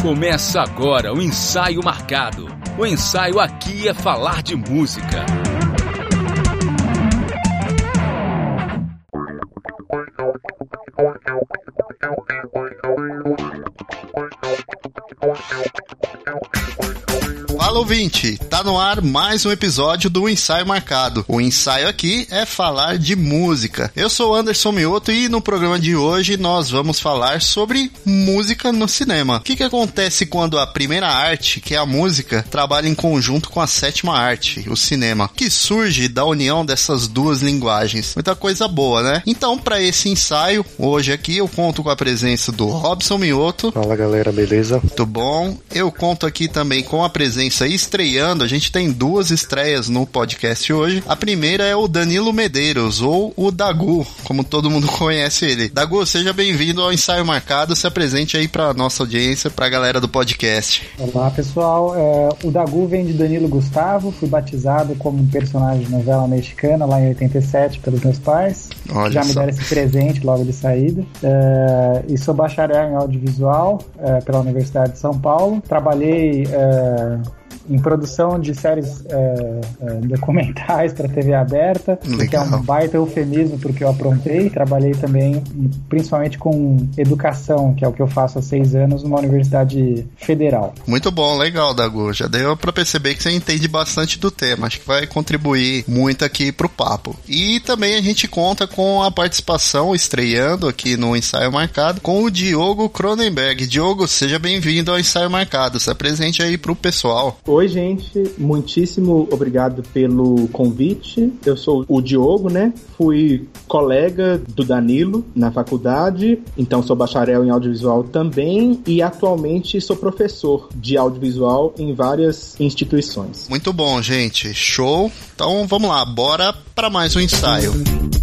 Começa agora o Ensaio Marcado. O ensaio aqui é falar de música. Fala, ouvinte! Tá no ar mais um episódio do Ensaio Marcado. O ensaio aqui é falar de música. Eu sou Anderson Mioto e no programa de hoje nós vamos falar sobre música no cinema. O que acontece quando a primeira arte, que é a música, trabalha em conjunto com a sétima arte, o cinema, que surge da união dessas duas linguagens. Muita coisa boa, né? Então, para esse ensaio, hoje aqui eu conto com a presença do Robson Mioto. Fala, galera, beleza? Muito bom. Eu conto aqui também com a presença estreando, a gente tem duas estreias no podcast hoje. A primeira é o Danilo Medeiros, ou o Dagu, como todo mundo conhece ele. Dagu, seja bem-vindo ao Ensaio Marcado, se apresente aí pra nossa audiência, pra galera do podcast. Olá, pessoal, o Dagu vem de Danilo Gustavo, fui batizado como um personagem de novela mexicana lá em 87 pelos meus pais. Olha já me só. deram esse presente logo de saída. E sou bacharel em audiovisual pela Universidade de São Paulo. Trabalhei em produção de séries documentais para TV aberta, que é um baita eufemismo porque eu aprontei. Trabalhei também principalmente com educação, que é o que eu faço há 6 anos numa universidade federal. Muito bom, legal, Dagu. Já deu pra perceber que você entende bastante do tema. Acho que vai contribuir muito aqui pro papo. E também a gente conta com a participação, estreando aqui no Ensaio Marcado, com o Diogo Cronenberg. Diogo, seja bem-vindo ao Ensaio Marcado. Se apresente aí pro pessoal. Oi, gente, muitíssimo obrigado pelo convite. Eu sou o Diogo, né? Fui colega do Danilo na faculdade, então sou bacharel em audiovisual também e atualmente sou professor de audiovisual em várias instituições. Muito bom, gente. Show. Então vamos lá, bora para mais um ensaio.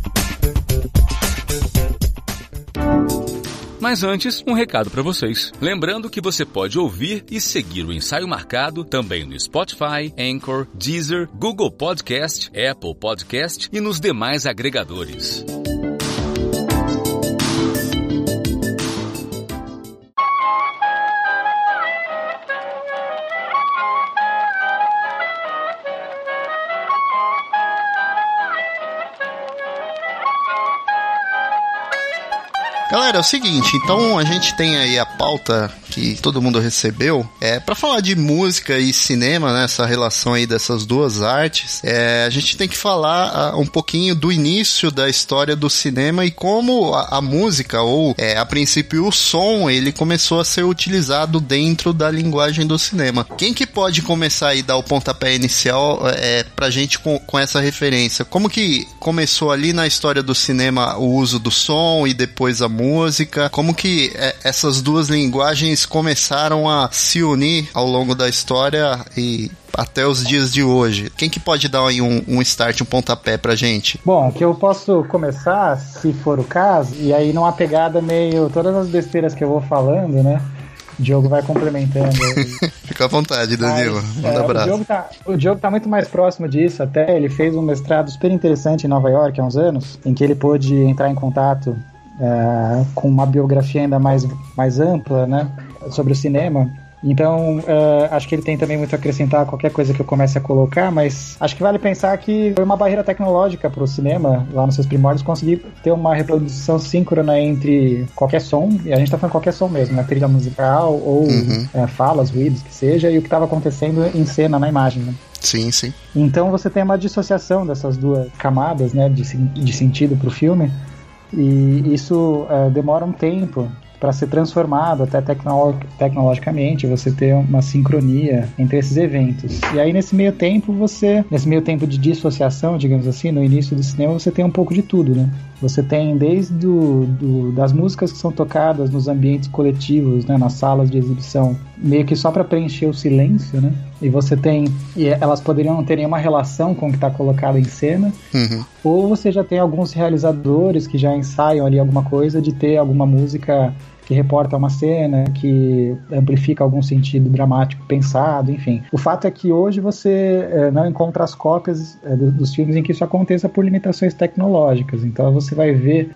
Mas antes, um recado para vocês. Lembrando que você pode ouvir e seguir o Ensaio Marcado também no Spotify, Anchor, Deezer, Google Podcast, Apple Podcast e nos demais agregadores. Galera, é o seguinte, então a gente tem aí a pauta que todo mundo recebeu, pra falar de música e cinema, né, essa relação aí dessas duas artes, a gente tem que falar um pouquinho do início da história do cinema e como a música, ou a princípio o som, ele começou a ser utilizado dentro da linguagem do cinema. Quem que pode começar aí, dar o pontapé inicial pra gente com essa referência? Como que começou ali na história do cinema o uso do som e depois a música? Como que essas duas linguagens começaram a se unir ao longo da história e até os dias de hoje? Quem que pode dar aí um start, um pontapé pra gente? Bom, que eu posso começar, se for o caso, e aí numa pegada meio... todas as besteiras que eu vou falando, né? O Diogo vai complementando. Fica à vontade, Danilo. Manda abraço. O Diogo tá muito mais próximo disso até. Ele fez um mestrado super interessante em Nova York há uns anos, em que ele pôde entrar em contato com uma biografia ainda mais ampla, né, sobre o cinema. Então, acho que ele tem também muito a acrescentar qualquer coisa que eu comece a colocar, mas acho que vale pensar que foi uma barreira tecnológica para o cinema, lá nos seus primórdios, conseguir ter uma reprodução síncrona entre qualquer som, e a gente tá falando qualquer som mesmo, né, trilha musical ou falas, ruídos, que seja, e o que estava acontecendo em cena, na imagem, né? Sim, sim. Então você tem uma dissociação dessas duas camadas, né, de sentido para o filme, e isso demora um tempo para ser transformado até tecnologicamente, você ter uma sincronia entre esses eventos. E aí nesse meio tempo de dissociação, digamos assim, no início do cinema, você tem um pouco de tudo, né? Você tem desde das músicas que são tocadas nos ambientes coletivos, né, nas salas de exibição, meio que só para preencher o silêncio, né? E elas poderiam não ter nenhuma relação com o que está colocado em cena. Ou você já tem alguns realizadores que já ensaiam ali alguma coisa de ter alguma música que reporta uma cena, que amplifica algum sentido dramático pensado, enfim. O fato é que hoje você não encontra as cópias dos filmes em que isso aconteça por limitações tecnológicas. Então você vai ver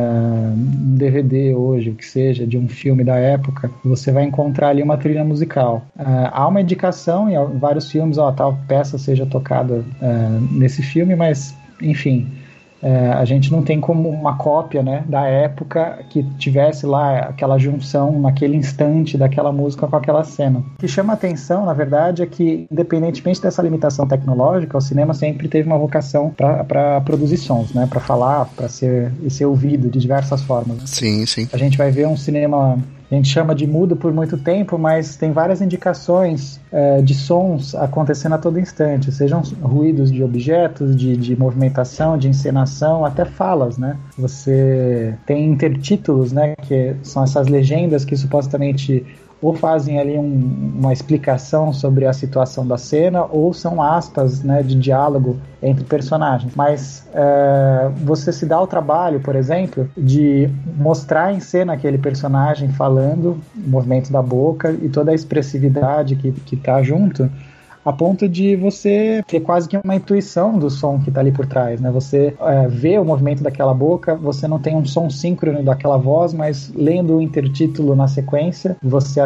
um DVD hoje, o que seja, de um filme da época, você vai encontrar ali uma trilha musical. Há uma indicação em vários filmes, tal peça seja tocada nesse filme, mas, enfim, a gente não tem como uma cópia, né, da época que tivesse lá aquela junção naquele instante daquela música com aquela cena. O que chama a atenção, na verdade, é que, independentemente dessa limitação tecnológica, o cinema sempre teve uma vocação para produzir sons, né, para falar, para ser ouvido de diversas formas. Sim, sim. A gente vai ver um cinema, a gente chama de mudo por muito tempo, mas tem várias indicações de sons acontecendo a todo instante, sejam ruídos de objetos, de movimentação, de encenação, até falas, né? Você tem intertítulos, né, que são essas legendas que supostamente ou fazem ali uma explicação sobre a situação da cena, ou são aspas, né, de diálogo entre personagens. Mas você se dá o trabalho, por exemplo, de mostrar em cena aquele personagem falando, o movimento da boca e toda a expressividade que está junto, a ponto de você ter quase que uma intuição do som que está ali por trás, né? Você vê o movimento daquela boca, você não tem um som síncrono daquela voz, mas lendo o intertítulo na sequência, você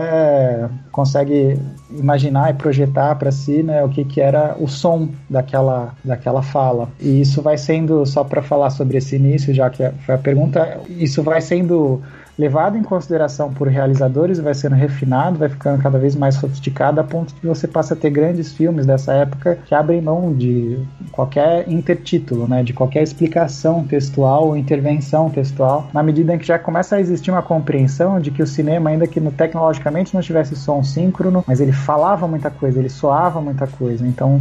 até consegue imaginar e projetar para si, né, o que era o som daquela fala. E isso vai sendo, só para falar sobre esse início, já que foi a pergunta, isso vai sendo levado em consideração por realizadores, vai sendo refinado, vai ficando cada vez mais sofisticado, a ponto de você passa a ter grandes filmes dessa época que abrem mão de qualquer intertítulo, né, de qualquer explicação textual ou intervenção textual, na medida em que já começa a existir uma compreensão de que o cinema, ainda que tecnologicamente não tivesse som síncrono, mas ele falava muita coisa, ele soava muita coisa. Então,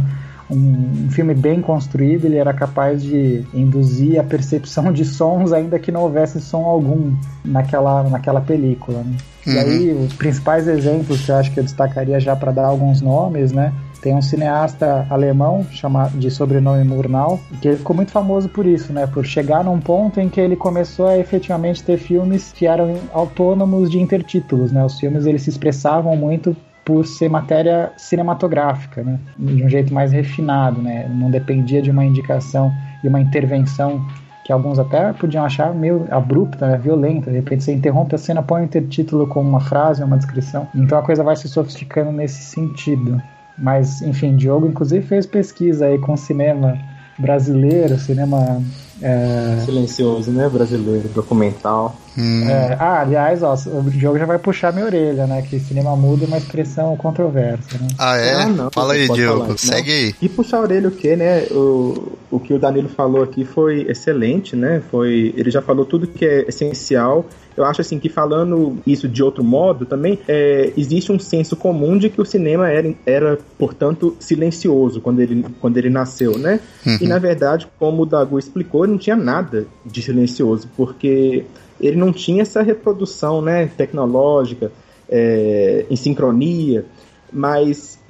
um filme bem construído, ele era capaz de induzir a percepção de sons, ainda que não houvesse som algum naquela película, né? Uhum. E aí, os principais exemplos que eu acho que eu destacaria já para dar alguns nomes, né? Tem um cineasta alemão de sobrenome Murnau, que ele ficou muito famoso por isso, né? Por chegar num ponto em que ele começou a efetivamente ter filmes que eram autônomos de intertítulos, né? Os filmes, eles se expressavam muito por ser matéria cinematográfica, né? De um jeito mais refinado, né? Não dependia de uma indicação e uma intervenção que alguns até podiam achar meio abrupta, né? Violenta. De repente você interrompe a cena, põe um intertítulo com uma frase, uma descrição. Então a coisa vai se sofisticando nesse sentido. Mas, enfim, Diogo inclusive fez pesquisa aí com cinema brasileiro, cinema... silencioso, né? Brasileiro, documental. Aliás, o Diogo já vai puxar minha orelha, né? Que cinema mudo é uma expressão controversa, né? Não, fala aí, Diogo, segue aí. E puxar a orelha o quê, né? O que o Danilo falou aqui foi excelente, né? Ele já falou tudo que é essencial. Eu acho assim que, falando isso de outro modo também, existe um senso comum de que o cinema era portanto, silencioso quando ele nasceu, né? Uhum. E, na verdade, como o Dagu explicou, não tinha nada de silencioso, porque ele não tinha essa reprodução, né, tecnológica, em sincronia, mas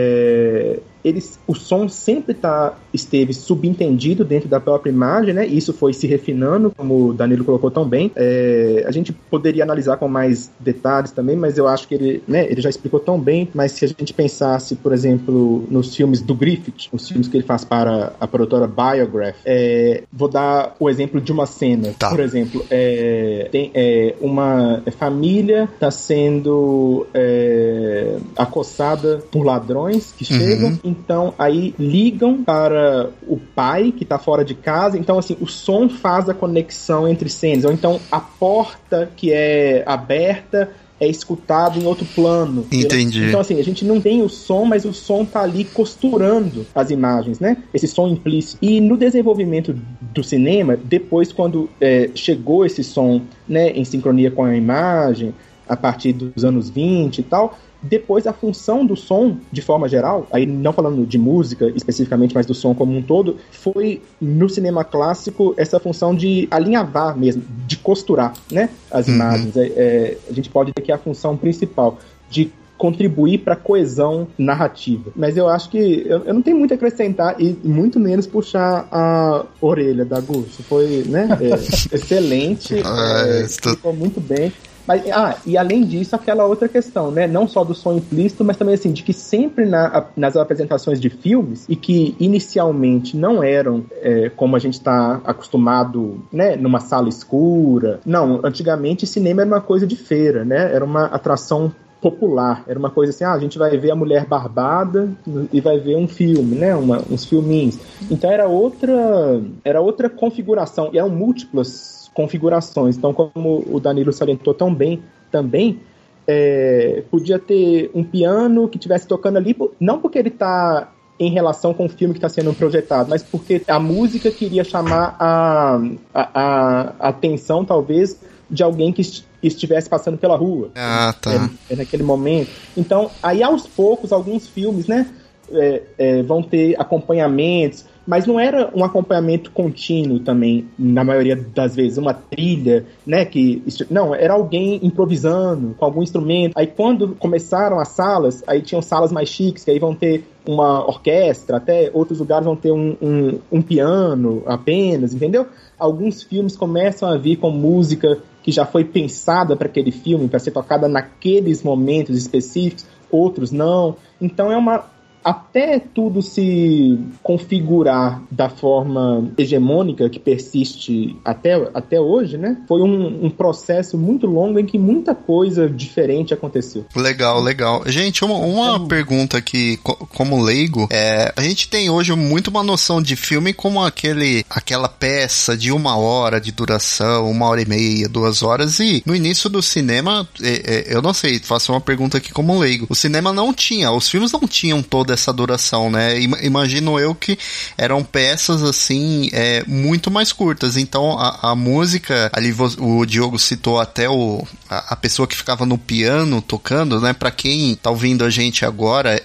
o som sempre esteve subentendido dentro da própria imagem, né? Isso foi se refinando, como o Danilo colocou tão bem. A gente poderia analisar com mais detalhes também, mas eu acho que ele já explicou tão bem. Mas se a gente pensasse, por exemplo, nos filmes do Griffith, os filmes que ele faz para a produtora Biograph, vou dar o exemplo de uma cena. Tá. Por exemplo, tem uma família está sendo acossada por ladrões que chegam. Então, aí ligam para o pai que está fora de casa. Então, assim, o som faz a conexão entre cenas. Ou então, a porta que é aberta é escutado em outro plano. Entendi. Então, assim, a gente não tem o som, mas o som tá ali costurando as imagens, né? Esse som implícito. E no desenvolvimento do cinema, depois, quando chegou esse som, né, em sincronia com a imagem, a partir dos anos 20 e tal... Depois, a função do som, de forma geral, aí não falando de música especificamente, mas do som como um todo, foi, no cinema clássico, essa função de alinhavar mesmo, de costurar, né, as imagens. A gente pode dizer que é a função principal, de contribuir para a coesão narrativa. Mas eu acho que eu não tenho muito a acrescentar e muito menos puxar a orelha da Gus. Foi, né, excelente, ficou muito bem. Mas, e além disso, aquela outra questão, né? Não só do som implícito, mas também, assim, de que sempre nas apresentações de filmes, e que inicialmente não eram como a gente está acostumado, né? Numa sala escura. Não, antigamente cinema era uma coisa de feira, né? Era uma atração popular, era uma coisa assim, a gente vai ver a mulher barbada e vai ver um filme, né, uns filminhos. Então era outra configuração, e eram múltiplas configurações. Então, como o Danilo salientou tão bem também, podia ter um piano que estivesse tocando ali, não porque ele está em relação com o filme que está sendo projetado, mas porque a música queria chamar a atenção, talvez, de alguém que estivesse passando pela rua. Tá. Naquele momento. Então, aí aos poucos, alguns filmes, né, vão ter acompanhamentos, mas não era um acompanhamento contínuo também, na maioria das vezes, uma trilha, né, não, era alguém improvisando com algum instrumento. Aí quando começaram as salas, aí tinham salas mais chiques, que aí vão ter uma orquestra, até outros lugares vão ter um piano apenas, entendeu? Alguns filmes começam a vir com música que já foi pensada para aquele filme, para ser tocada naqueles momentos específicos, outros não. Então até tudo se configurar da forma hegemônica que persiste até hoje, né? Foi um processo muito longo em que muita coisa diferente aconteceu. Legal. Gente, uma pergunta aqui, como leigo, a gente tem hoje muito uma noção de filme como aquela peça de 1 hora de duração, 1h30, 2 horas, e no início do cinema, eu não sei, faço uma pergunta aqui como leigo, o cinema não tinha, os filmes não tinham toda essa duração, né? Imagino eu que eram peças assim, muito mais curtas. Então a música, ali o Diogo citou até a pessoa que ficava no piano tocando, né? Pra quem tá ouvindo a gente agora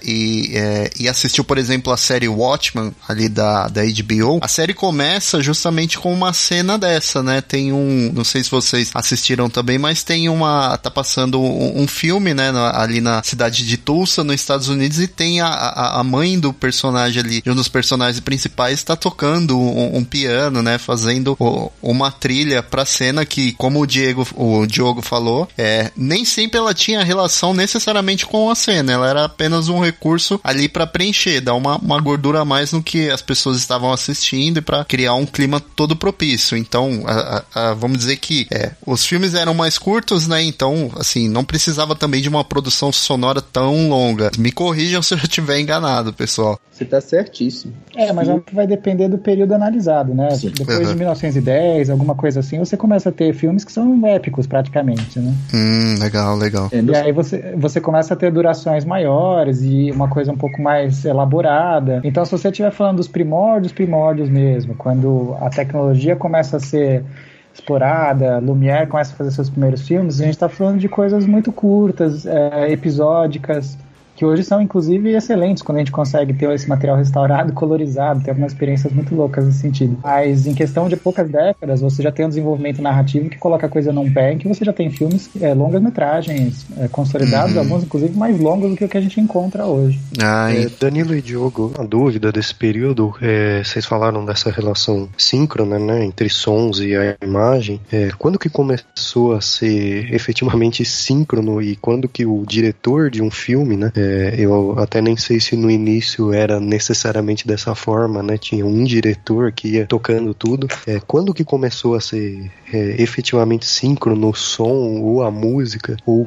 e assistiu, por exemplo, a série Watchmen ali da HBO, a série começa justamente com uma cena dessa, né? Tem não sei se vocês assistiram também, mas tem tá passando um filme, né? Ali na cidade de Tulsa, nos Estados Unidos, e tem a mãe do personagem ali, de um dos personagens principais, tá tocando um piano, né, fazendo uma trilha pra cena que, como o Diogo falou, nem sempre ela tinha relação necessariamente com a cena, ela era apenas um recurso ali pra preencher, dar uma gordura a mais no que as pessoas estavam assistindo e pra criar um clima todo propício. Então, vamos dizer que os filmes eram mais curtos, né, então, assim, não precisava também de uma produção sonora tão longa. Me corrijam se eu estiver enganado, pessoal. Você tá certíssimo. Mas vai depender do período analisado, né? Sim. Depois de 1910, alguma coisa assim, você começa a ter filmes que são épicos, praticamente, né? Legal. E aí você começa a ter durações maiores e uma coisa um pouco mais elaborada. Então, se você estiver falando dos primórdios mesmo, quando a tecnologia começa a ser explorada, Lumière começa a fazer seus primeiros filmes, a gente está falando de coisas muito curtas, episódicas, que hoje são, inclusive, excelentes quando a gente consegue ter esse material restaurado, colorizado, ter algumas experiências muito loucas nesse sentido. Mas em questão de poucas décadas, você já tem um desenvolvimento narrativo que coloca a coisa num pé, em que você já tem filmes, longas metragens, consolidados, alguns, inclusive, mais longos do que o que a gente encontra hoje. Danilo e Diogo, a dúvida desse período, vocês falaram dessa relação síncrona, né, entre sons e a imagem. Quando que começou a ser efetivamente síncrono e quando que o diretor de um filme, né, eu até nem sei se no início era necessariamente dessa forma, né? Tinha um diretor que ia tocando tudo. Quando que começou a ser efetivamente síncrono o som ou a música, ou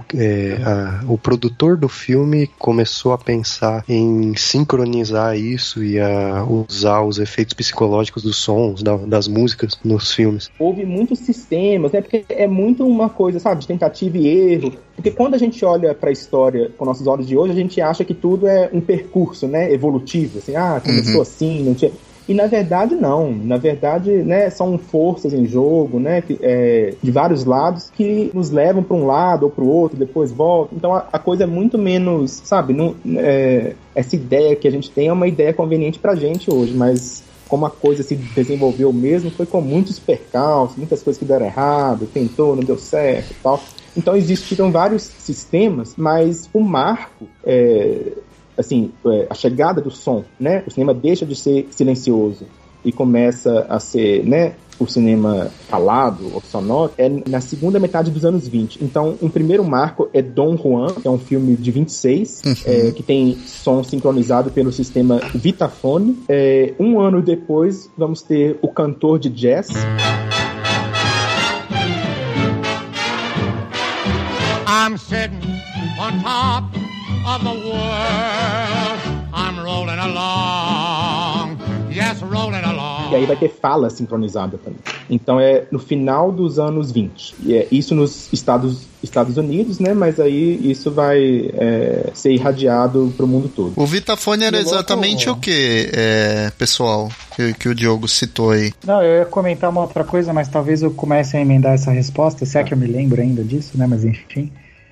o produtor do filme começou a pensar em sincronizar isso e a usar os efeitos psicológicos dos sons, das músicas nos filmes? Houve muitos sistemas, né? Porque é muito uma coisa, sabe, de tentativa e erro. Porque quando a gente olha para a história com nossos olhos de hoje, a gente acha que tudo é um percurso, né, evolutivo, assim, começou assim, não tinha... E na verdade não, na verdade, né, são forças em jogo, né, de vários lados que nos levam para um lado ou para o outro, depois voltam. Então a coisa é muito menos, sabe, essa ideia que a gente tem é uma ideia conveniente pra gente hoje, mas como a coisa se desenvolveu mesmo, foi com muitos percalços, muitas coisas que deram errado, tentou, não deu certo e tal. Então existiram vários sistemas, mas o marco, a chegada do som, né? O cinema deixa de ser silencioso. e começa a ser, né, o cinema falado ou sonoro, é na segunda metade dos anos 20. Então, um primeiro marco é Don Juan, que é um filme de 26, que tem som sincronizado pelo sistema Vitaphone. Um ano depois, vamos ter O Cantor de Jazz. I'm sitting on top of the world. I'm rolling along. Yes, rolling along. E aí vai ter fala sincronizada também. Então é no final dos anos 20. E é isso nos Estados Unidos, né? Mas aí isso vai ser irradiado pro mundo todo. O Vitaphone era exatamente o que, pessoal, que o Diogo citou aí? Não, eu ia comentar uma outra coisa, mas talvez eu comece a emendar essa resposta, se é que eu me lembro ainda disso, né? Mas enfim...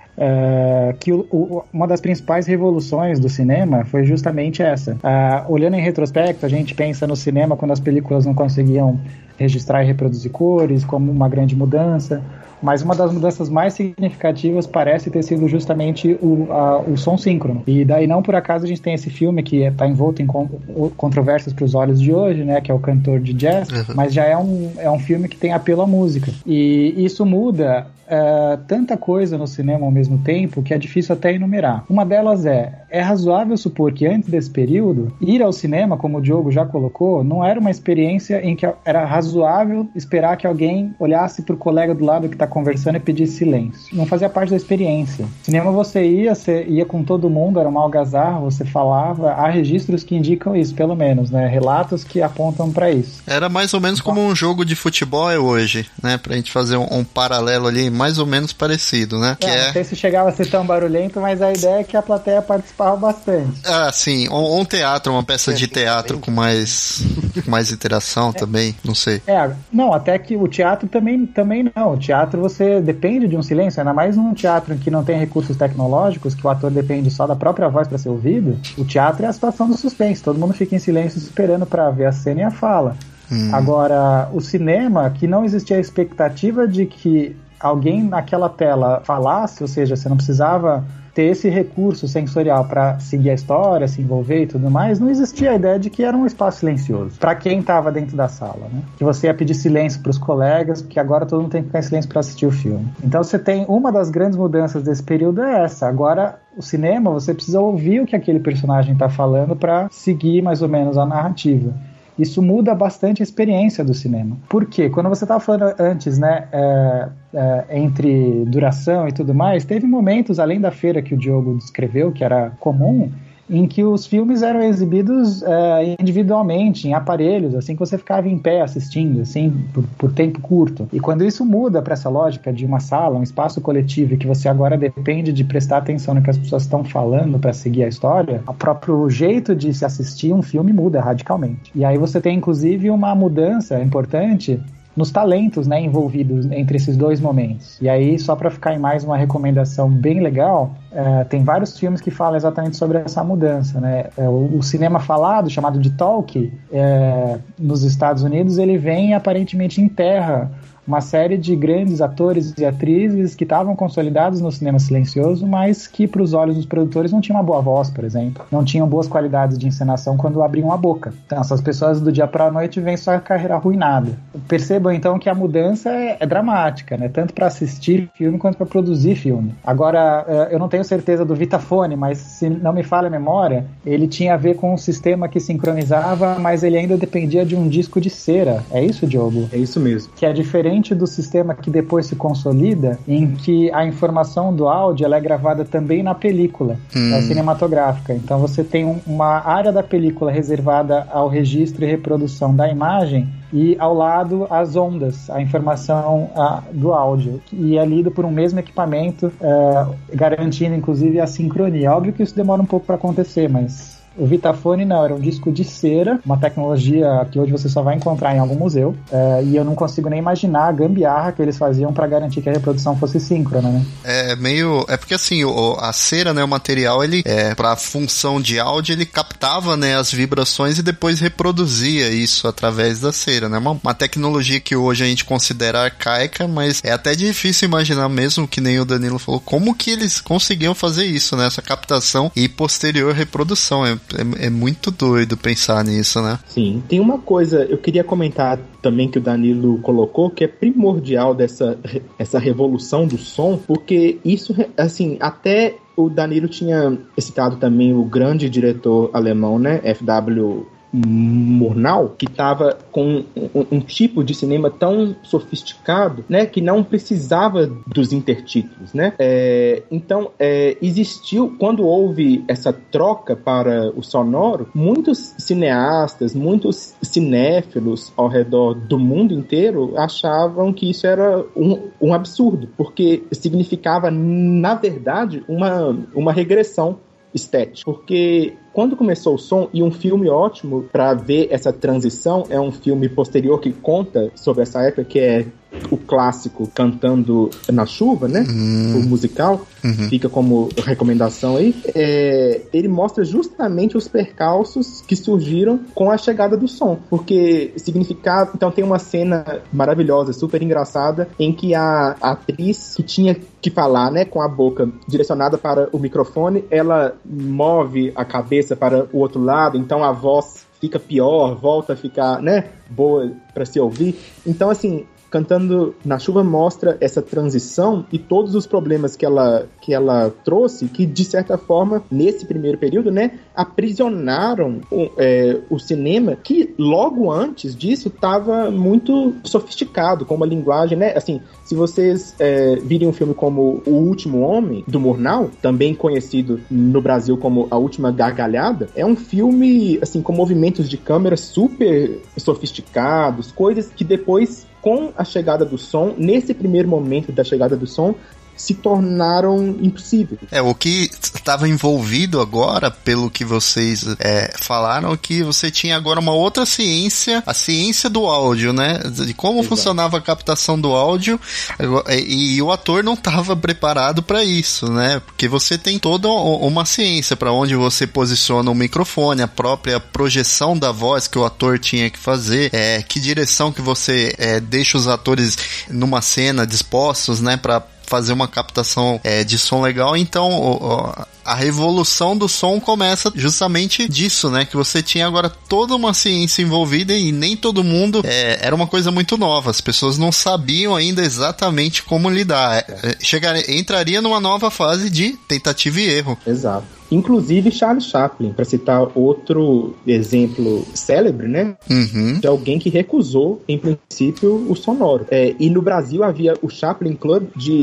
que uma das principais revoluções do cinema foi justamente essa. Olhando em retrospecto, a gente pensa no cinema quando as películas não conseguiam registrar e reproduzir cores como uma grande mudança, mas uma das mudanças mais significativas parece ter sido justamente o som síncrono. E daí não por acaso a gente tem esse filme que está envolto em controvérsias para os olhos de hoje, né, que é O Cantor de Jazz, mas já é um filme que tem apelo à música. E isso muda tanta coisa no cinema ao mesmo tempo que é difícil até enumerar. Uma delas é razoável supor que antes desse período, ir ao cinema, como o Diogo já colocou, não era uma experiência em que era razoável esperar que alguém olhasse pro colega do lado que tá conversando e pedisse silêncio. Não fazia parte da experiência. Cinema você ia com todo mundo, era uma algazarra, você falava, há registros que indicam isso, pelo menos, né? Relatos que apontam para isso. Era mais ou menos como um jogo de futebol hoje, né? Pra gente fazer um paralelo ali, mais ou menos parecido, né? Não sei se chegava a ser tão barulhento, mas a ideia é que a plateia participava bastante. Sim. Um teatro, uma peça de teatro com mais interação também, não sei. Não, até que o teatro também não. O teatro você depende de um silêncio, ainda mais num teatro que não tem recursos tecnológicos, que o ator depende só da própria voz para ser ouvido. O teatro é a situação do suspense, todo mundo fica em silêncio esperando para ver a cena e a fala. Agora, o cinema, que não existia a expectativa de que alguém naquela tela falasse, ou seja, você não precisava ter esse recurso sensorial para seguir a história, se envolver e tudo mais, não existia a ideia de que era um espaço silencioso para quem estava dentro da sala, né? Que você ia pedir silêncio para os colegas, porque agora todo mundo tem que ficar em silêncio para assistir o filme. Então você tem uma das grandes mudanças desse período é essa. Agora o cinema, você precisa ouvir o que aquele personagem está falando para seguir mais ou menos a narrativa. Isso muda bastante a experiência do cinema. Por quê? Quando você estava falando antes, né, entre duração e tudo mais, teve momentos, além da feira que o Diogo descreveu, que era comum, em que os filmes eram exibidos individualmente, em aparelhos, assim, que você ficava em pé assistindo, assim, por tempo curto. E quando isso muda para essa lógica de uma sala, um espaço coletivo, e que você agora depende de prestar atenção no que as pessoas estão falando para seguir a história, o próprio jeito de se assistir um filme muda radicalmente. E aí você tem, inclusive, uma mudança importante nos talentos, né, envolvidos entre esses dois momentos. E aí, só para ficar em mais uma recomendação bem legal, tem vários filmes que falam exatamente sobre essa mudança, né? O cinema falado, chamado de talk, nos Estados Unidos, ele vem e aparentemente enterra uma série de grandes atores e atrizes que estavam consolidados no cinema silencioso, mas que para os olhos dos produtores não tinham uma boa voz, por exemplo. Não tinham boas qualidades de encenação quando abriam a boca. Então essas pessoas do dia para a noite vêm sua carreira arruinada. Percebam então que a mudança é dramática, né? Tanto para assistir filme quanto para produzir filme. Agora, eu não tenho certeza do Vitaphone, mas se não me falha a memória, ele tinha a ver com um sistema que sincronizava, mas ele ainda dependia de um disco de cera. É isso, Diogo? É isso mesmo. Que é diferente do sistema que depois se consolida, em que a informação do áudio ela é gravada também na película cinematográfica. Então você tem uma área da película reservada ao registro e reprodução da imagem e ao lado as ondas, a informação do áudio, e é lido por um mesmo equipamento, garantindo inclusive a sincronia. Óbvio que isso demora um pouco para acontecer, mas o Vitaphone não, era um disco de cera, uma tecnologia que hoje você só vai encontrar em algum museu, e eu não consigo nem imaginar a gambiarra que eles faziam para garantir que a reprodução fosse síncrona, né? É porque assim, a cera, né, o material, ele, para função de áudio, ele captava, né, as vibrações e depois reproduzia isso através da cera, né? Uma tecnologia que hoje a gente considera arcaica, mas é até difícil imaginar mesmo, que nem o Danilo falou, como que eles conseguiam fazer isso, né? Essa captação e posterior reprodução. É muito doido pensar nisso, né? Sim. Tem uma coisa, eu queria comentar também que o Danilo colocou, que é primordial essa revolução do som, porque isso, assim, até o Danilo tinha citado também o grande diretor alemão, né, F.W. Murnau, que estava com um tipo de cinema tão sofisticado, né, que não precisava dos intertítulos, né? Então, existiu, quando houve essa troca para o sonoro, muitos cineastas, muitos cinéfilos ao redor do mundo inteiro achavam que isso era um absurdo, porque significava, na verdade, uma regressão estética, porque quando começou o som, e um filme ótimo para ver essa transição é um filme posterior que conta sobre essa época, que é o clássico Cantando na Chuva, né? O musical, fica como recomendação aí. Ele mostra justamente os percalços que surgiram com a chegada do som, porque significava... Então tem uma cena maravilhosa, super engraçada, em que a atriz que tinha que falar, né, com a boca direcionada para o microfone, ela move a cabeça para o outro lado, então a voz fica pior, volta a ficar, né, boa para se ouvir. Então, assim, Cantando na Chuva mostra essa transição e todos os problemas que ela trouxe, que de certa forma, nesse primeiro período, né, aprisionaram o cinema, que logo antes disso estava muito sofisticado, com uma linguagem, né, assim, se vocês virem um filme como O Último Homem, do Murnau, também conhecido no Brasil como A Última Gargalhada, é um filme, assim, com movimentos de câmera super sofisticados, coisas que depois, com a chegada do som, nesse primeiro momento da chegada do som, se tornaram impossíveis. O que estava envolvido agora, pelo que vocês falaram, que você tinha agora uma outra ciência, a ciência do áudio, né? De como funcionava a captação do áudio, e o ator não estava preparado para isso, né? Porque você tem toda uma ciência para onde você posiciona o microfone, a própria projeção da voz que o ator tinha que fazer, que direção que você deixa os atores numa cena dispostos, né? Para fazer uma captação de som legal. Então a revolução do som começa justamente disso, né? Que você tinha agora toda uma ciência envolvida e nem todo mundo... era uma coisa muito nova. As pessoas não sabiam ainda exatamente como lidar. Entraria numa nova fase de tentativa e erro. Exato. Inclusive Charlie Chaplin, para citar outro exemplo célebre, né? De alguém que recusou, em princípio, o sonoro. E no Brasil havia o Chaplin Club,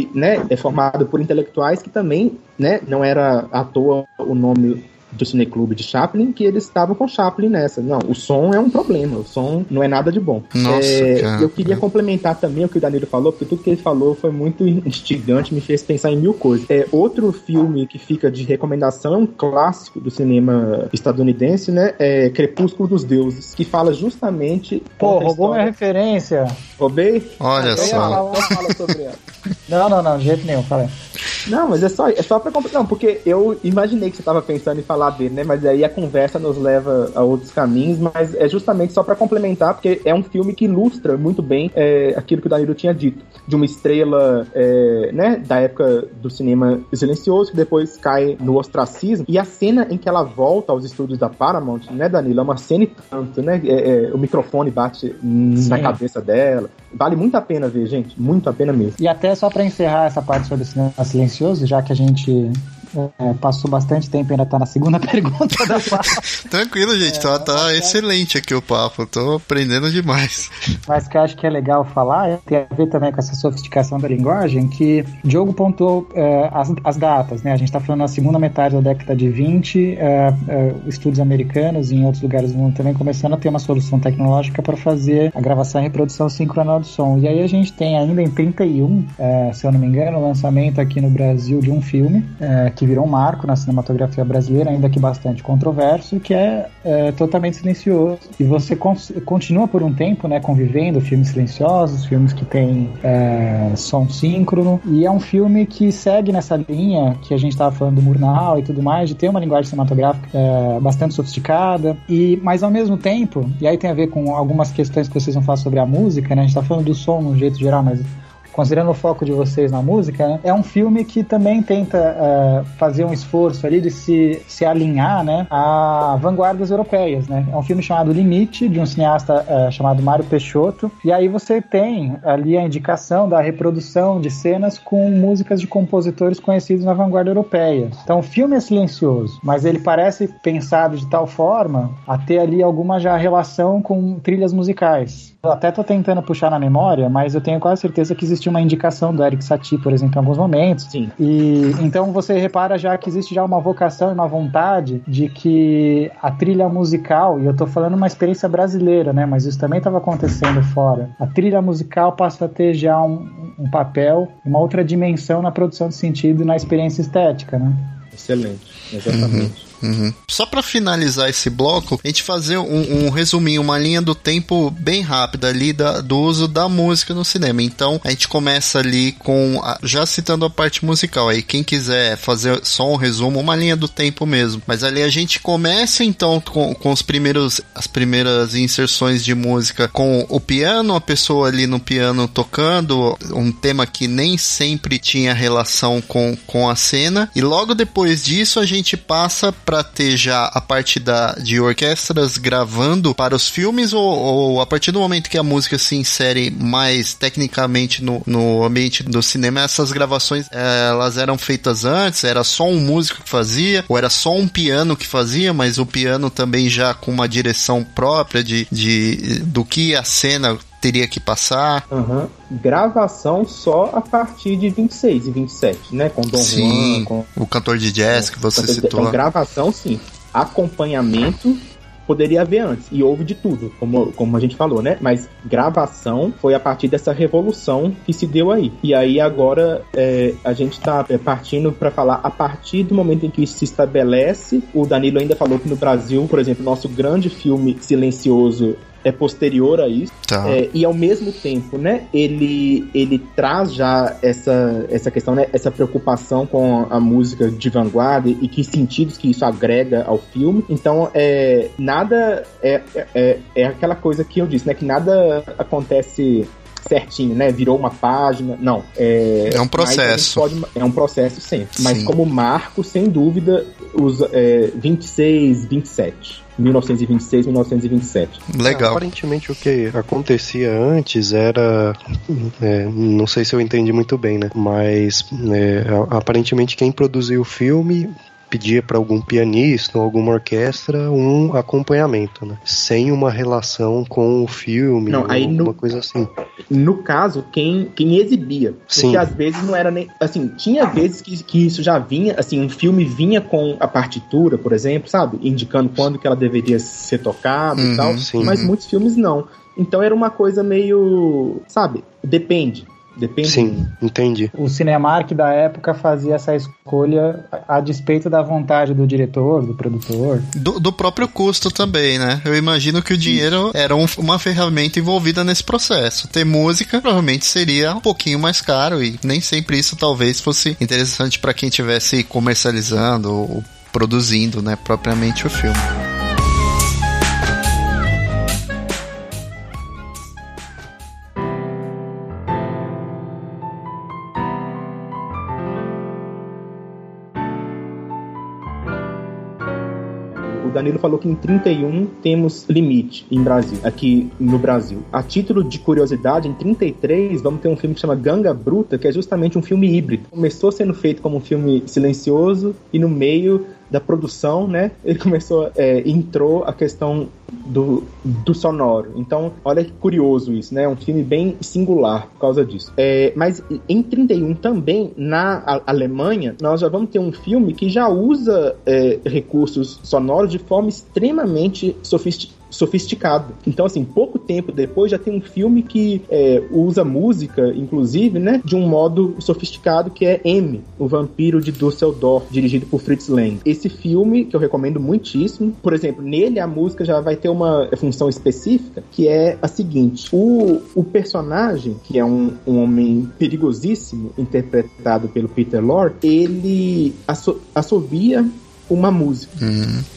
formado por intelectuais que também, né, não era à toa o nome do cineclube de Chaplin, que eles estavam com Chaplin nessa. Não, o som é um problema, o som não é nada de bom. Nossa, cara. Eu queria complementar também o que o Danilo falou, porque tudo que ele falou foi muito instigante, me fez pensar em mil coisas. Outro filme que fica de recomendação é um clássico do cinema estadunidense, né? É Crepúsculo dos Deuses, que fala justamente... roubou minha referência. Roubei? Olha só. Então fala sobre ela. Não, de jeito nenhum, falei. Não, mas é só pra completar. Não, porque eu imaginei que você tava pensando em falar dele, né? Mas aí a conversa nos leva a outros caminhos, mas é justamente só pra complementar, porque é um filme que ilustra muito bem aquilo que o Danilo tinha dito. De uma estrela, né, da época do cinema silencioso, que depois cai no ostracismo. E a cena em que ela volta aos estúdios da Paramount, né, Danilo? É uma cena e tanto, né? O microfone bate na cabeça dela. Vale muito a pena ver, gente. Muito a pena mesmo. E até só pra encerrar essa parte sobre o cinema silencioso, já que a gente passou bastante tempo e ainda tá na segunda pergunta da fala. Tranquilo, gente. Tá excelente aqui o papo. Tô aprendendo demais. Mas que eu acho que é legal falar, tem a ver também com essa sofisticação da linguagem, que o Diogo pontuou as datas, né? A gente tá falando na segunda metade da década de 20, estudos americanos e em outros lugares do mundo também começando a ter uma solução tecnológica para fazer a gravação e reprodução sincronal do som. E aí a gente tem ainda em 31, se eu não me engano, o lançamento aqui no Brasil de um filme que virou um marco na cinematografia brasileira, ainda que bastante controverso, que é totalmente silencioso. E você continua por um tempo, né, convivendo filmes silenciosos, filmes que tem som síncrono, e é um filme que segue nessa linha que a gente estava falando do Murnau e tudo mais, de ter uma linguagem cinematográfica bastante sofisticada, mas ao mesmo tempo, e aí tem a ver com algumas questões que vocês vão falar sobre a música, né, a gente está falando do som no jeito geral, mas considerando o foco de vocês na música, né, é um filme que também tenta fazer um esforço ali de se alinhar, né, a vanguardas europeias, né. É um filme chamado Limite, de um cineasta chamado Mário Peixoto, e aí você tem ali a indicação da reprodução de cenas com músicas de compositores conhecidos na vanguarda europeia. Então o filme é silencioso, mas ele parece pensado de tal forma a ter ali alguma já relação com trilhas musicais. Eu até tô tentando puxar na memória, mas eu tenho quase certeza que existe uma indicação do Eric Satie, por exemplo, em alguns momentos. Sim. E então você repara já que existe já uma vocação e uma vontade de que a trilha musical, e eu tô falando uma experiência brasileira, né, mas isso também estava acontecendo fora, a trilha musical passa a ter já um papel, uma outra dimensão na produção de sentido e na experiência estética, né? Excelente, exatamente. Uhum. Só pra finalizar esse bloco, a gente fazer um resuminho, uma linha do tempo bem rápida ali do uso da música no cinema. Então a gente começa ali com já citando a parte musical aí, quem quiser fazer só um resumo, uma linha do tempo mesmo, mas ali a gente começa então com as primeiras inserções de música com o piano, a pessoa ali no piano tocando um tema que nem sempre tinha relação com a cena, e logo depois disso a gente passa para ter já a parte de orquestras gravando para os filmes, ou a partir do momento que a música se insere mais tecnicamente no ambiente do cinema, essas gravações elas eram feitas antes, era só um músico que fazia, ou era só um piano que fazia, mas o piano também já com uma direção própria do que a cena teria que passar. Uhum. Gravação só a partir de 26 e 27, né? Com Dom sim, Juan, com o cantor de jazz que você citou. Então, gravação, sim. Acompanhamento poderia haver antes, e houve de tudo, como a gente falou, né? Mas gravação foi a partir dessa revolução que se deu aí. E aí agora a gente tá partindo para falar a partir do momento em que isso se estabelece. O Danilo ainda falou que no Brasil, por exemplo, nosso grande filme Silencioso é posterior a isso, tá. E ao mesmo tempo, né, ele traz já essa questão, né, essa preocupação com a música de vanguarda e que sentidos que isso agrega ao filme. Então, nada é aquela coisa que eu disse, né, que nada acontece certinho, né, virou uma página, não. É um processo. É um processo sempre. Mas sim, como marco, sem dúvida, os 26, 27. 1926, 1927. Legal. Aparentemente o que acontecia antes era, não sei se eu entendi muito bem, né? Mas aparentemente quem produziu o filme pedia para algum pianista ou alguma orquestra um acompanhamento, né? Sem uma relação com o filme, não, ou aí alguma coisa assim. No caso, quem exibia. Sim. Porque às vezes não era nem... Assim, tinha vezes que isso já vinha, assim, um filme vinha com a partitura, por exemplo, sabe? Indicando quando que ela deveria ser tocada e tal. Sim. Mas muitos filmes não. Então era uma coisa meio... Sabe? Depende. Sim, entendi. O Cinemark da época fazia essa escolha a despeito da vontade do diretor, do produtor. Do próprio custo também, né? Eu imagino que o dinheiro era uma ferramenta envolvida nesse processo. Ter música provavelmente seria um pouquinho mais caro e nem sempre isso talvez fosse interessante para quem estivesse comercializando ou produzindo, né, propriamente o filme. Danilo falou que em 31 temos Limite aqui no Brasil. A título de curiosidade, em 33 vamos ter um filme que chama Ganga Bruta, que é justamente um filme híbrido. Começou sendo feito como um filme silencioso e no meio da produção, né, ele entrou a questão do sonoro. Então, olha que curioso isso, né, um filme bem singular por causa disso. Mas em 31 também, na Alemanha, nós já vamos ter um filme que já usa recursos sonoros de forma extremamente sofisticado. Então, assim, pouco tempo depois já tem um filme que usa música, inclusive, né, de um modo sofisticado, que é M, O Vampiro de Düsseldorf, dirigido por Fritz Lang. Esse filme, que eu recomendo muitíssimo, por exemplo, nele a música já vai ter uma função específica, que é a seguinte: o personagem, que é um homem perigosíssimo, interpretado pelo Peter Lorre, ele assovia uma música.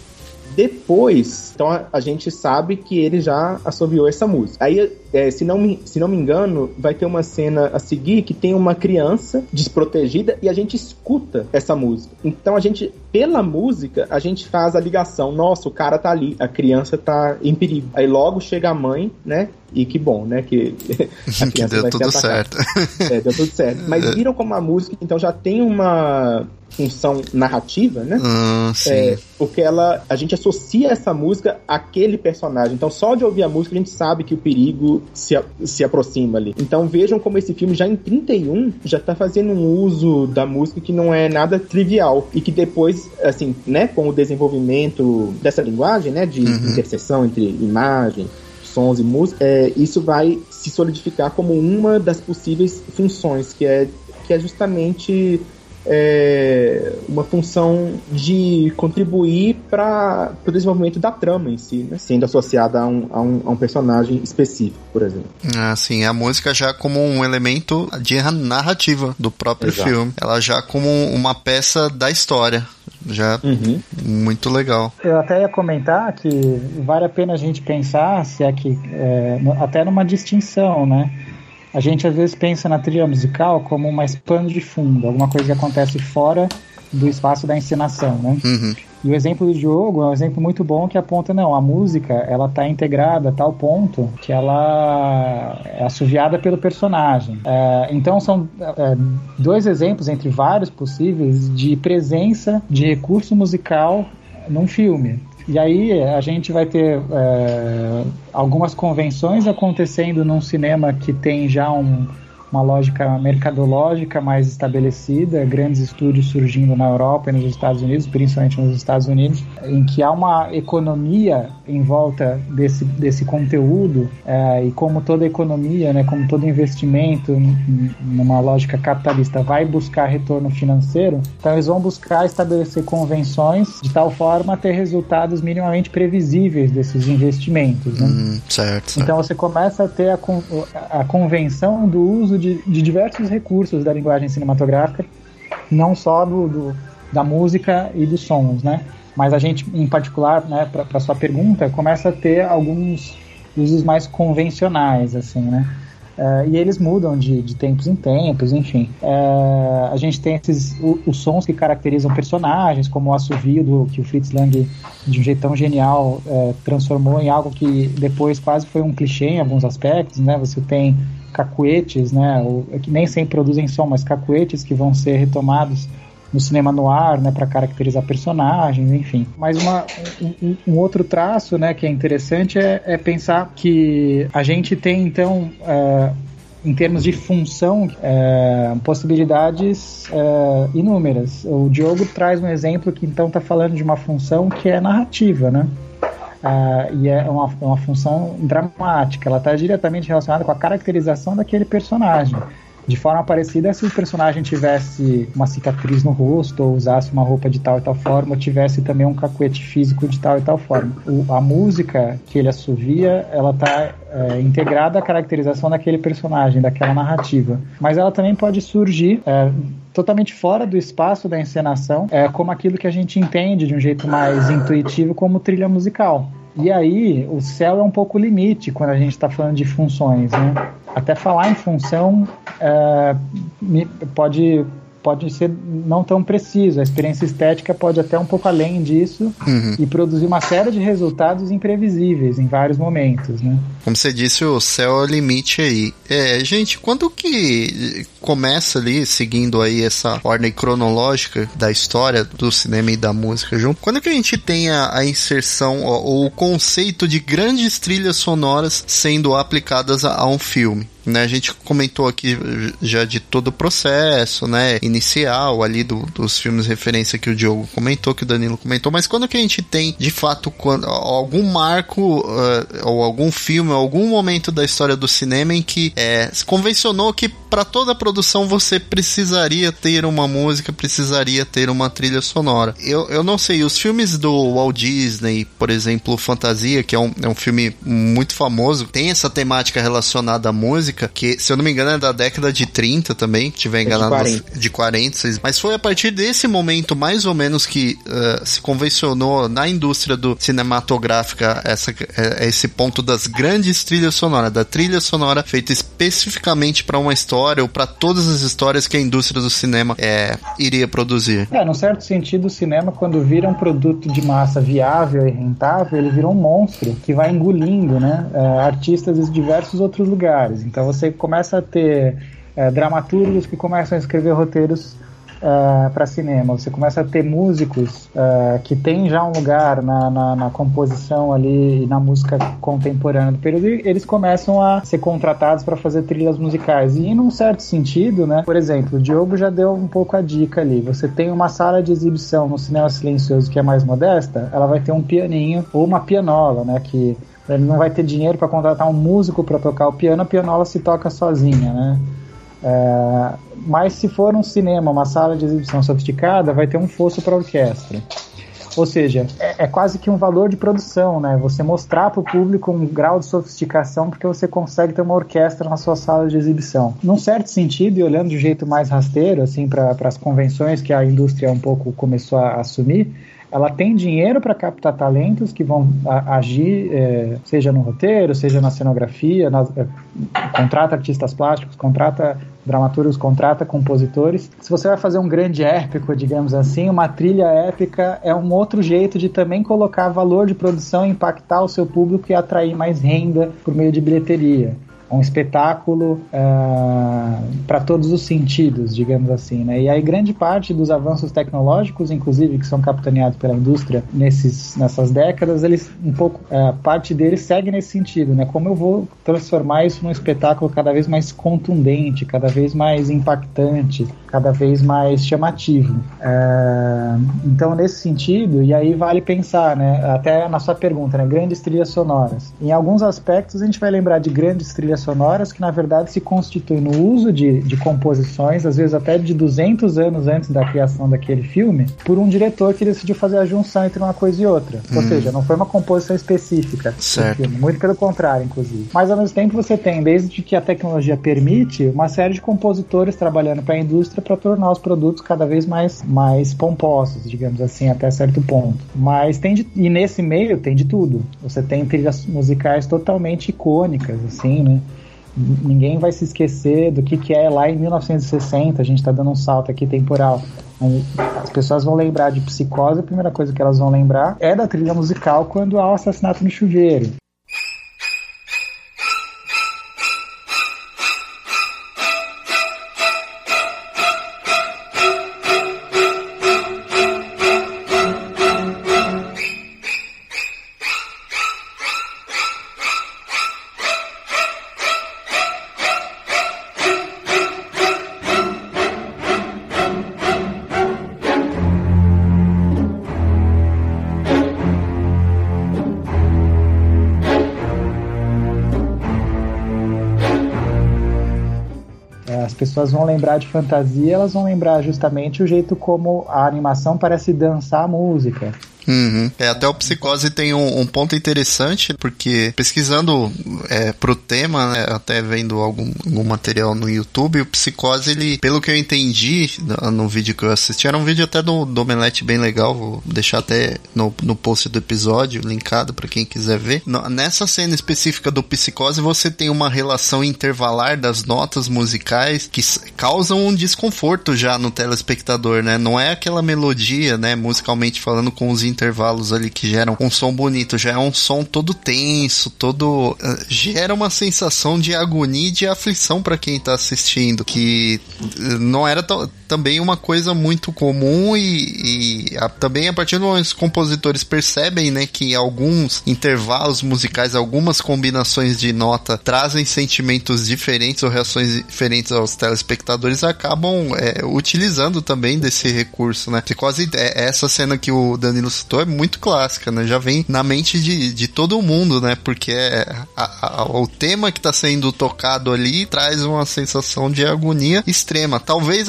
Depois, então a gente sabe que ele já assoviou essa música. Aí, se não me engano, vai ter uma cena a seguir que tem uma criança desprotegida e a gente escuta essa música. Então a gente, pela música, a gente faz a ligação. Nossa, o cara tá ali, a criança tá em perigo. Aí logo chega a mãe, né? E que bom, né? Que a criança que deu vai tudo ser atacada. certo. Deu tudo certo. Mas viram como a música, então, já tem uma função narrativa, né? Sim. Porque a gente associa essa música àquele personagem. Então, só de ouvir a música, a gente sabe que o perigo se aproxima ali. Então, vejam como esse filme, já em 31, já tá fazendo um uso da música que não é nada trivial. E que depois, assim, né? Com o desenvolvimento dessa linguagem, né? De interseção entre imagem, sons e música, isso vai se solidificar como uma das possíveis funções, que é justamente uma função de contribuir para o desenvolvimento da trama em si, né? Sendo associada a um personagem específico, por exemplo. Sim, a música já como um elemento de narrativa do próprio filme, ela já como uma peça da história. Já muito legal. Eu até ia comentar que vale a pena a gente pensar se até numa distinção, né? A gente às vezes pensa na trilha musical como uma pano de fundo, alguma coisa que acontece fora do espaço da encenação, né? E o exemplo do Diogo é um exemplo muito bom que aponta, não, a música, ela está integrada a tal ponto que ela é assoviada pelo personagem. Então são dois exemplos entre vários possíveis de presença de recurso musical num filme. E aí a gente vai ter algumas convenções acontecendo num cinema que tem já uma lógica mercadológica mais estabelecida, grandes estúdios surgindo na Europa e nos Estados Unidos, principalmente nos Estados Unidos, em que há uma economia em volta desse conteúdo, e como toda economia, né, como todo investimento numa lógica capitalista vai buscar retorno financeiro, então eles vão buscar estabelecer convenções de tal forma a ter resultados minimamente previsíveis desses investimentos, né? Certo. Então você começa a ter a convenção do uso de diversos recursos da linguagem cinematográfica, não só da música e dos sons, né? Mas a gente, em particular, né, para sua pergunta, começa a ter alguns usos mais convencionais, assim, né? E eles mudam de tempos em tempos, enfim. A gente tem os sons que caracterizam personagens, como o assovio que o Fritz Lang, de um jeito tão genial, transformou em algo que depois quase foi um clichê em alguns aspectos, né? Você tem cacuetes, né? Que nem sempre produzem som, mas cacuetes que vão ser retomados no cinema noir, né, para caracterizar personagens, enfim. Mas um outro traço, né, que é interessante é pensar que a gente tem, então, em termos de função, possibilidades inúmeras. O Diogo traz um exemplo que, então, está falando de uma função que é narrativa, né? E é uma função dramática. Ela está diretamente relacionada com a caracterização daquele personagem. De forma parecida, se o personagem tivesse uma cicatriz no rosto, ou usasse uma roupa de tal e tal forma, ou tivesse também um cacuete físico de tal e tal forma. A música que ele assovia, ela está integrada à caracterização daquele personagem, daquela narrativa. Mas ela também pode surgir totalmente fora do espaço da encenação, como aquilo que a gente entende de um jeito mais intuitivo como trilha musical. E aí, o céu é um pouco o limite quando a gente está falando de funções, né? Até falar em função pode ser não tão preciso. A experiência estética pode até um pouco além disso e produzir uma série de resultados imprevisíveis em vários momentos, né? Como você disse, o céu é o limite aí. Gente, quando que começa ali, seguindo aí essa ordem cronológica da história do cinema e da música junto, quando que a gente tem a inserção ou o conceito de grandes trilhas sonoras sendo aplicadas a um filme? Né, a gente comentou aqui já de todo o processo, né, inicial ali dos filmes de referência que o Diogo comentou, que o Danilo comentou, mas quando que a gente tem, de fato, algum marco ou algum filme, algum momento da história do cinema em que se convencionou que para toda a produção você precisaria ter uma música, precisaria ter uma trilha sonora? Eu não sei, os filmes do Walt Disney, por exemplo, Fantasia, que é um filme muito famoso, tem essa temática relacionada à música, cinematográfica, que, se eu não me engano, é da década de 30 também, se tiver enganado, de 40, mas foi a partir desse momento, mais ou menos, que se convencionou na indústria do cinematográfica esse ponto das grandes trilhas sonoras, da trilha sonora feita especificamente para uma história ou para todas as histórias que a indústria do cinema iria produzir. Num certo sentido, o cinema, quando vira um produto de massa viável e rentável, ele vira um monstro que vai engolindo, né, artistas de diversos outros lugares. Então você começa a ter dramaturgos que começam a escrever roteiros para cinema, você começa a ter músicos que tem já um lugar na composição ali e na música contemporânea do período, e eles começam a ser contratados para fazer trilhas musicais. E num certo sentido, né, por exemplo, o Diogo já deu um pouco a dica ali, você tem uma sala de exibição no cinema silencioso que é mais modesta, ela vai ter um pianinho ou uma pianola, né, que ele não vai ter dinheiro para contratar um músico para tocar o piano, a pianola se toca sozinha, né. Mas se for um cinema, uma sala de exibição sofisticada, vai ter um fosso para orquestra. Ou seja, é quase que um valor de produção, né? Você mostrar para o público um grau de sofisticação porque você consegue ter uma orquestra na sua sala de exibição. Num certo sentido, e olhando de um jeito mais rasteiro, assim, para as convenções que a indústria um pouco começou a assumir, ela tem dinheiro para captar talentos que vão agir, seja no roteiro, seja na cenografia, contrata artistas plásticos, contrata dramaturgos, contrata compositores. Se você vai fazer um grande épico, digamos assim, uma trilha épica é um outro jeito de também colocar valor de produção, impactar o seu público e atrair mais renda por meio de bilheteria. Um espetáculo para todos os sentidos, digamos assim, né? E aí grande parte dos avanços tecnológicos, inclusive, que são capitaneados pela indústria nessas décadas, eles um pouco, parte deles segue nesse sentido, né? Como eu vou transformar isso num espetáculo cada vez mais contundente, cada vez mais impactante, cada vez mais chamativo. Então, nesse sentido, e aí vale pensar, né? Até na sua pergunta, né? Grandes trilhas sonoras. Em alguns aspectos, a gente vai lembrar de grandes trilhas sonoras que na verdade se constituem no uso de composições, às vezes até de 200 anos antes da criação daquele filme, por um diretor que decidiu fazer a junção entre uma coisa e outra. Ou seja, não foi uma composição específica do filme, muito pelo contrário, inclusive. Mas ao mesmo tempo você tem, desde que a tecnologia permite, uma série de compositores trabalhando para a indústria para tornar os produtos cada vez mais pomposos, digamos assim, até certo ponto. Mas e nesse meio tem de tudo. Você tem trilhas musicais totalmente icônicas, assim, né? Ninguém vai se esquecer do que é lá em 1960, a gente está dando um salto aqui temporal. As pessoas vão lembrar de Psicose, a primeira coisa que elas vão lembrar é da trilha musical quando há o assassinato no chuveiro. As pessoas vão lembrar de fantasia, elas vão lembrar justamente o jeito como a animação parece dançar a música. Uhum. Até o Psicose tem um ponto interessante, porque pesquisando pro tema, né, até vendo algum material no YouTube, o Psicose, ele, pelo que eu entendi no vídeo que eu assisti, era um vídeo até do Omelete bem legal, vou deixar até no post do episódio linkado pra quem quiser ver. Nessa cena específica do Psicose, você tem uma relação intervalar das notas musicais que causam um desconforto já no telespectador, né? Não é aquela melodia, né, musicalmente falando, com os intervalos ali que geram um som bonito, já é um som todo tenso, gera uma sensação de agonia e de aflição para quem tá assistindo, que não era também uma coisa muito comum também a partir do momento que os compositores percebem, né, que alguns intervalos musicais, algumas combinações de nota trazem sentimentos diferentes ou reações diferentes aos telespectadores, acabam utilizando também desse recurso, né? Quase essa cena que o Danilo citou é muito clássica, né? Já vem na mente de todo mundo, né? Porque o tema que está sendo tocado ali traz uma sensação de agonia extrema, talvez até mais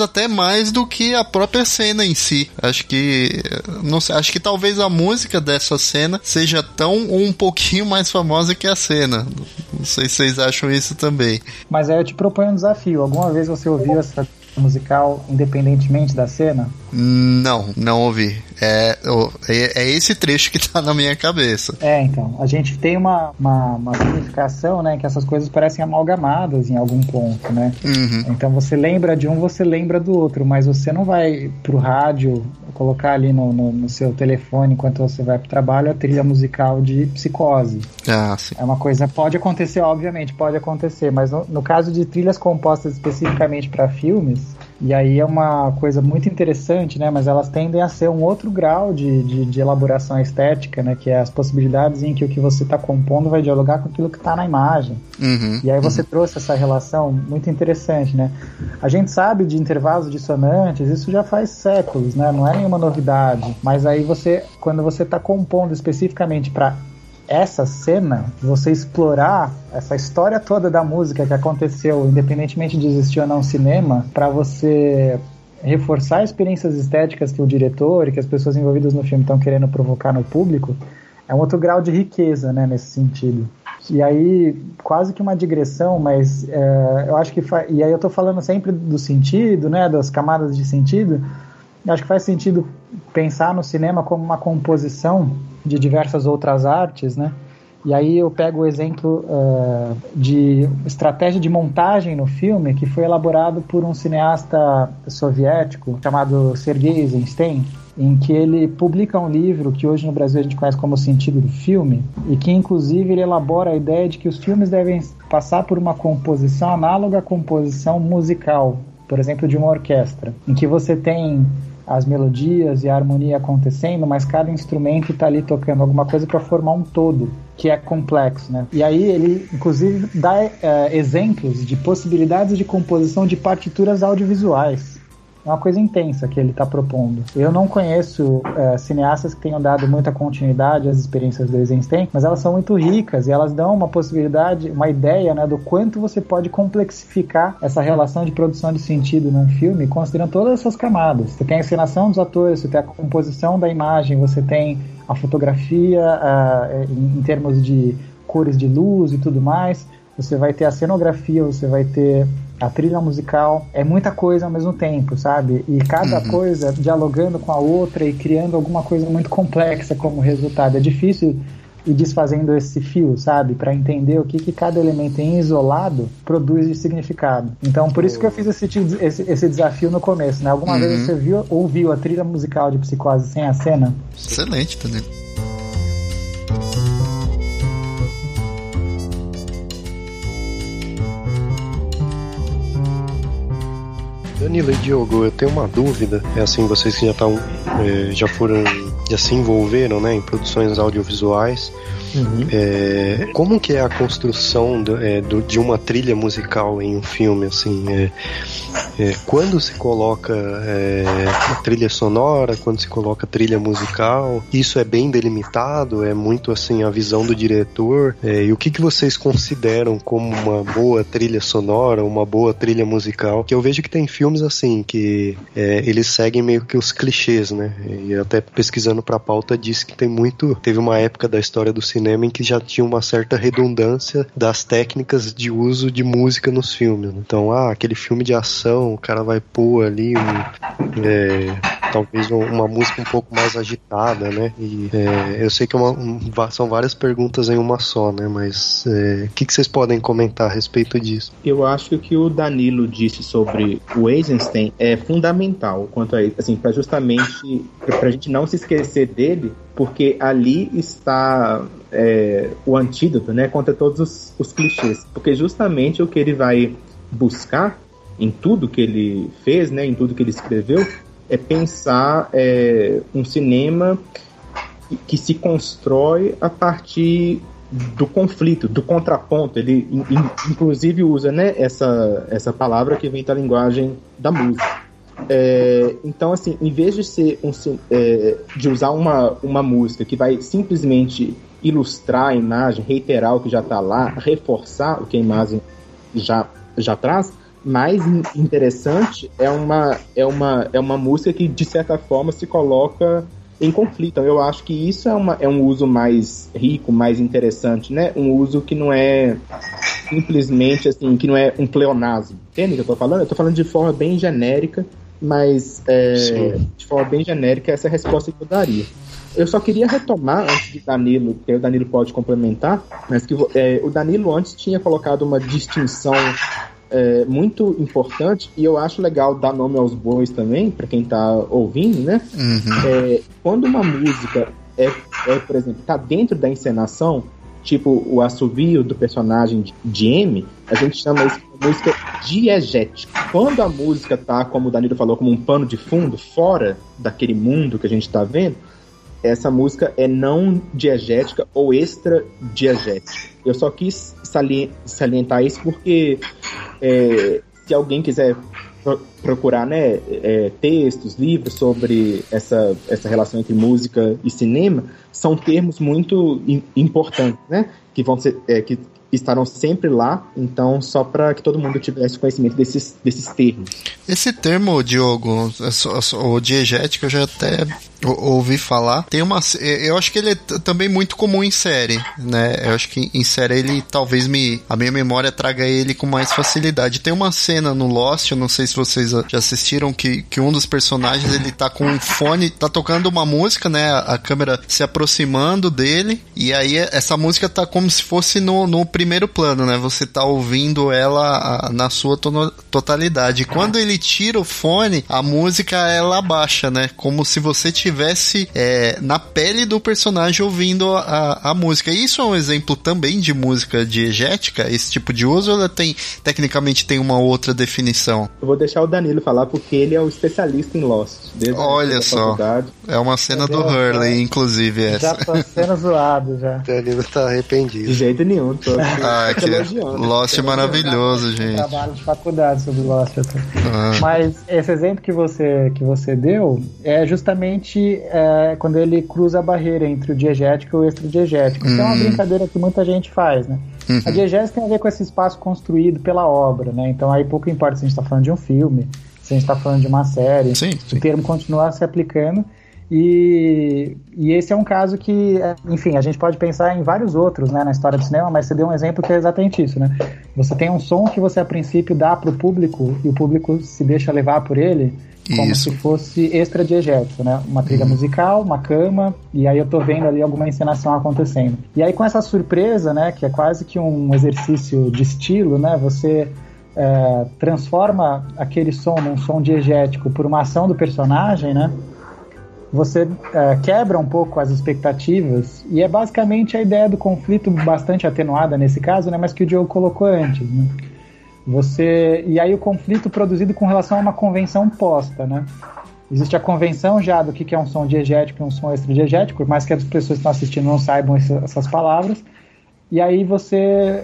mais do que a própria cena em si. Acho que, não sei, acho que talvez a música dessa cena seja tão ou um pouquinho mais famosa que a cena. Não sei se vocês acham isso também. Mas aí eu te proponho um desafio. Alguma vez você ouviu essa musical independentemente da cena? Não ouvi. É esse trecho que tá na minha cabeça. Então, a gente tem uma significação, né, que essas coisas parecem amalgamadas em algum ponto, né? Uhum. Então você lembra de um, você lembra do outro, mas você não vai pro rádio colocar ali no seu telefone enquanto você vai pro trabalho a trilha musical de Psicose. Sim. É uma coisa, pode acontecer, obviamente, pode acontecer, mas no caso de trilhas compostas especificamente para filmes, e aí é uma coisa muito interessante, né? Mas elas tendem a ser um outro grau de elaboração estética, né? Que é as possibilidades em que o que você está compondo vai dialogar com aquilo que está na imagem. Uhum. E aí você trouxe essa relação muito interessante, né? A gente sabe de intervalos dissonantes, isso já faz séculos, né? Não é nenhuma novidade. Mas aí quando você está compondo especificamente para essa cena, você explorar essa história toda da música que aconteceu, independentemente de existir ou não cinema, para você reforçar experiências estéticas que o diretor e que as pessoas envolvidas no filme estão querendo provocar no público, é um outro grau de riqueza, né, nesse sentido. E aí, quase que uma digressão, mas eu acho que e aí eu tô falando sempre do sentido, né, das camadas de sentido. Eu acho que faz sentido pensar no cinema como uma composição de diversas outras artes, né? E aí eu pego o exemplo de estratégia de montagem no filme que foi elaborado por um cineasta soviético chamado Sergei Eisenstein, em que ele publica um livro que hoje no Brasil a gente conhece como O Sentido do Filme, e que inclusive ele elabora a ideia de que os filmes devem passar por uma composição análoga à composição musical, por exemplo, de uma orquestra, em que você tem as melodias e a harmonia acontecendo, mas cada instrumento está ali tocando alguma coisa para formar um todo, que é complexo, né? E aí ele, inclusive, dá exemplos de possibilidades de composição de partituras audiovisuais. É uma coisa intensa que ele está propondo. Eu não conheço cineastas que tenham dado muita continuidade às experiências do Eisenstein, mas elas são muito ricas e elas dão uma possibilidade, uma ideia, né, do quanto você pode complexificar essa relação de produção de sentido num filme, considerando todas essas camadas. Você tem a encenação dos atores, você tem a composição da imagem, você tem a fotografia em termos de cores de luz e tudo mais, você vai ter a cenografia, você vai ter a trilha musical, é muita coisa ao mesmo tempo, sabe? E cada coisa dialogando com a outra e criando alguma coisa muito complexa como resultado. É difícil ir desfazendo esse fio, sabe? Para entender o que cada elemento em isolado produz de significado. Então, por isso que eu fiz esse desafio no começo, né? Alguma vez você ouviu a trilha musical de Psicose sem a cena? Excelente, Danilo. Danilo e Diogo, eu tenho uma dúvida. É assim, vocês que já se envolveram, né, em produções audiovisuais. Como que é a construção de uma trilha musical em um filme, assim? Quando se coloca a trilha sonora, quando se coloca a trilha musical, isso é bem delimitado? É muito assim a visão do diretor? E o que vocês consideram como uma boa trilha sonora, uma boa trilha musical? Que eu vejo que tem filmes assim que eles seguem meio que os clichês, né? E até pesquisando pra pauta disse que teve uma época da história do cinema em que já tinha uma certa redundância das técnicas de uso de música nos filmes. Então, aquele filme de ação, o cara vai pôr ali talvez uma música um pouco mais agitada, né? E eu sei que são várias perguntas em uma só, né? Mas o que vocês podem comentar a respeito disso? Eu acho que o que o Danilo disse sobre o Eisenstein é fundamental quanto a isso, assim, para justamente pra gente não se esquecer dele, porque ali está o antídoto, né, contra todos os clichês, porque justamente o que ele vai buscar em tudo que ele fez, né, em tudo que ele escreveu, é pensar um cinema que se constrói a partir do conflito, do contraponto. Ele inclusive usa, né, essa palavra que vem da linguagem da música. Então, assim, em vez de ser de usar uma música que vai simplesmente ilustrar a imagem, reiterar o que já está lá, reforçar o que a imagem já traz, mais interessante é uma música que, de certa forma, se coloca em conflito. Então, eu acho que isso é um uso mais rico, mais interessante, né? Um uso que não é simplesmente, assim, que não é um pleonasmo. Entende o que eu tô falando? Eu tô falando de forma bem genérica, mas de forma bem genérica essa é a resposta que eu daria. Eu só queria retomar, antes de Danilo, que aí o Danilo pode complementar, mas que o Danilo antes tinha colocado uma distinção muito importante, e eu acho legal dar nome aos bois também, para quem tá ouvindo, né? Uhum. Quando uma música por exemplo, tá dentro da encenação, tipo o assovio do personagem de M, a gente chama isso de música diegética. Quando a música tá, como o Danilo falou, como um pano de fundo, fora daquele mundo que a gente tá vendo, essa música é não diegética ou extra-diegética. Eu só quis salientar isso porque se alguém quiser procurar, né, textos, livros sobre essa relação entre música e cinema, são termos muito importantes, né, que vão ser que estarão sempre lá, então só para que todo mundo tivesse conhecimento desses termos. Esse termo, Diogo, o diegético, eu já até ouvi falar. Tem eu acho que ele é também muito comum em série, né? Eu acho que em série ele talvez a minha memória traga ele com mais facilidade. Tem uma cena no Lost, eu não sei se vocês já assistiram, que um dos personagens, ele tá com um fone, tá tocando uma música, né? A câmera se aproximando dele, e aí essa música tá como se fosse no primeiro plano, né? Você tá ouvindo ela na sua totalidade. Quando ele tira o fone, a música ela abaixa, né? Como se você tivesse na pele do personagem ouvindo a música. Isso é um exemplo também de música diegética, esse tipo de uso, ou ela tecnicamente tem uma outra definição? Eu vou deixar o Danilo falar, porque ele é o especialista em Lost. Olha só, é uma cena do Hurley, inclusive, essa. Já tô sendo zoado, já. O Danilo tá arrependido. De jeito nenhum, tô Lost é maravilhoso, gente. Trabalho de faculdade sobre Lost. Mas esse exemplo que você deu é justamente quando ele cruza a barreira entre o diegético e o extradiegético. Isso é uma brincadeira que muita gente faz, né? Uhum. A diegética tem a ver com esse espaço construído pela obra, né? Então aí pouco importa se a gente está falando de um filme, se a gente está falando de uma série, sim. O termo continua se aplicando. E esse é um caso que, enfim, a gente pode pensar em vários outros, né, na história do cinema, mas você deu um exemplo que é exatamente isso, né? Você tem um som que você a princípio dá para o público, e o público se deixa levar por ele como se fosse extradiegético, né? Uma trilha musical, uma cama, e aí eu tô vendo ali alguma encenação acontecendo. E aí com essa surpresa, né, que é quase que um exercício de estilo, né, você transforma aquele som num som diegético por uma ação do personagem, né? Você quebra um pouco as expectativas, e é basicamente a ideia do conflito bastante atenuada nesse caso, né, mas que o Diogo colocou antes, né? E aí o conflito produzido com relação a uma convenção posta, né? Existe a convenção já do que é um som diegético e um som extradiegético, por mais que as pessoas que estão assistindo não saibam essas palavras, e aí você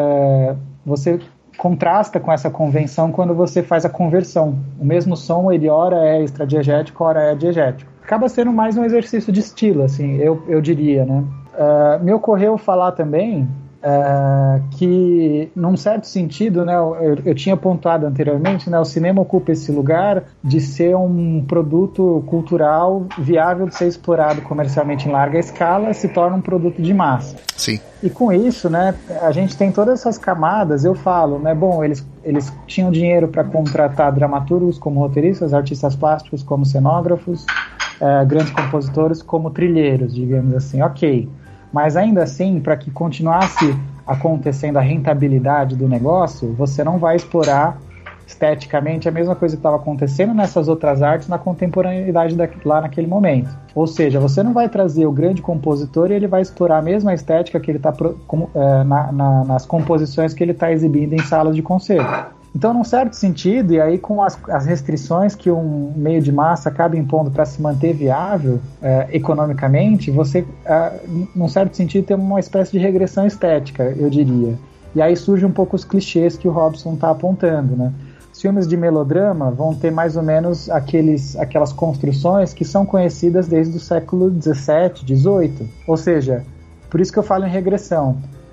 contrasta com essa convenção quando você faz a conversão. O mesmo som, ele ora é extradiegético, ora é diegético. Acaba sendo mais um exercício de estilo, assim, eu diria, né? Me ocorreu falar também que, num certo sentido, né, eu tinha pontuado anteriormente, né, o cinema ocupa esse lugar de ser um produto cultural viável de ser explorado comercialmente em larga escala, se torna um produto de massa. Sim. E com isso, né, a gente tem todas essas camadas. Eu falo, né, bom, eles tinham dinheiro para contratar dramaturgos como roteiristas, artistas plásticos como cenógrafos, grandes compositores como trilheiros, digamos assim, ok. Mas ainda assim, para que continuasse acontecendo a rentabilidade do negócio, você não vai explorar esteticamente a mesma coisa que estava acontecendo nessas outras artes na contemporaneidade lá naquele momento. Ou seja, você não vai trazer o grande compositor e ele vai explorar a mesma estética que ele está nas composições que ele está exibindo em salas de concerto. Então, num certo sentido, e aí com as restrições que um meio de massa acaba impondo para se manter viável economicamente, você, num certo sentido, tem uma espécie de regressão estética, eu diria. E aí surgem um pouco os clichês que o Robson está apontando, né? Os filmes de melodrama vão ter mais ou menos aquelas construções que são conhecidas desde o século XVII, XVIII. Ou seja, por isso que eu falo em regressão.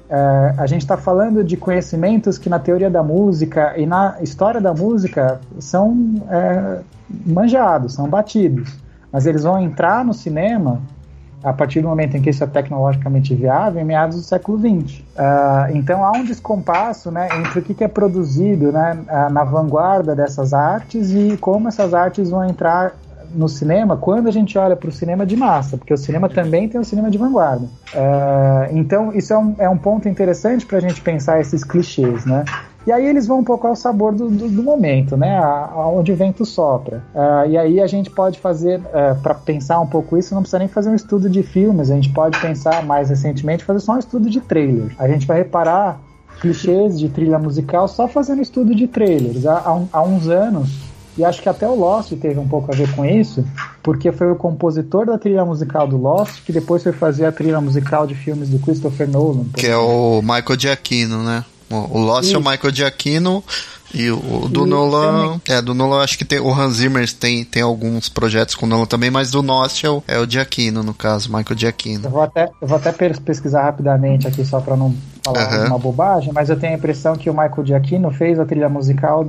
A gente está falando de conhecimentos que na teoria da música e na história da música são manjados, são batidos, mas eles vão entrar no cinema a partir do momento em que isso é tecnologicamente viável, em meados do século XX. Então há um descompasso, né, entre o que é produzido, né, na vanguarda dessas artes e como essas artes vão entrar no cinema quando a gente olha para o cinema de massa, porque o cinema também tem o cinema de vanguarda. Então isso é um ponto interessante para a gente pensar esses clichês, né? E aí eles vão um pouco ao sabor do momento, né? Aonde o vento sopra. E aí a gente pode fazer, para pensar um pouco isso, não precisa nem fazer um estudo de filmes, a gente pode pensar mais recentemente, fazer só um estudo de trailer. A gente vai reparar clichês de trilha musical só fazendo estudo de trailers. Há uns anos, e acho que até o Lost teve um pouco a ver com isso, porque foi o compositor da trilha musical do Lost que depois foi fazer a trilha musical de filmes do Christopher Nolan. Que é o Michael Giacchino, né? O Lost é o Michael Giacchino e o do Nolan... do Nolan acho que tem... O Hans Zimmer tem alguns projetos com o Nolan também, mas do Lost é o Giacchino, no caso, Michael Giacchino. Eu vou até pesquisar rapidamente aqui só para não falar uma bobagem, mas eu tenho a impressão que o Michael Giacchino fez a trilha musical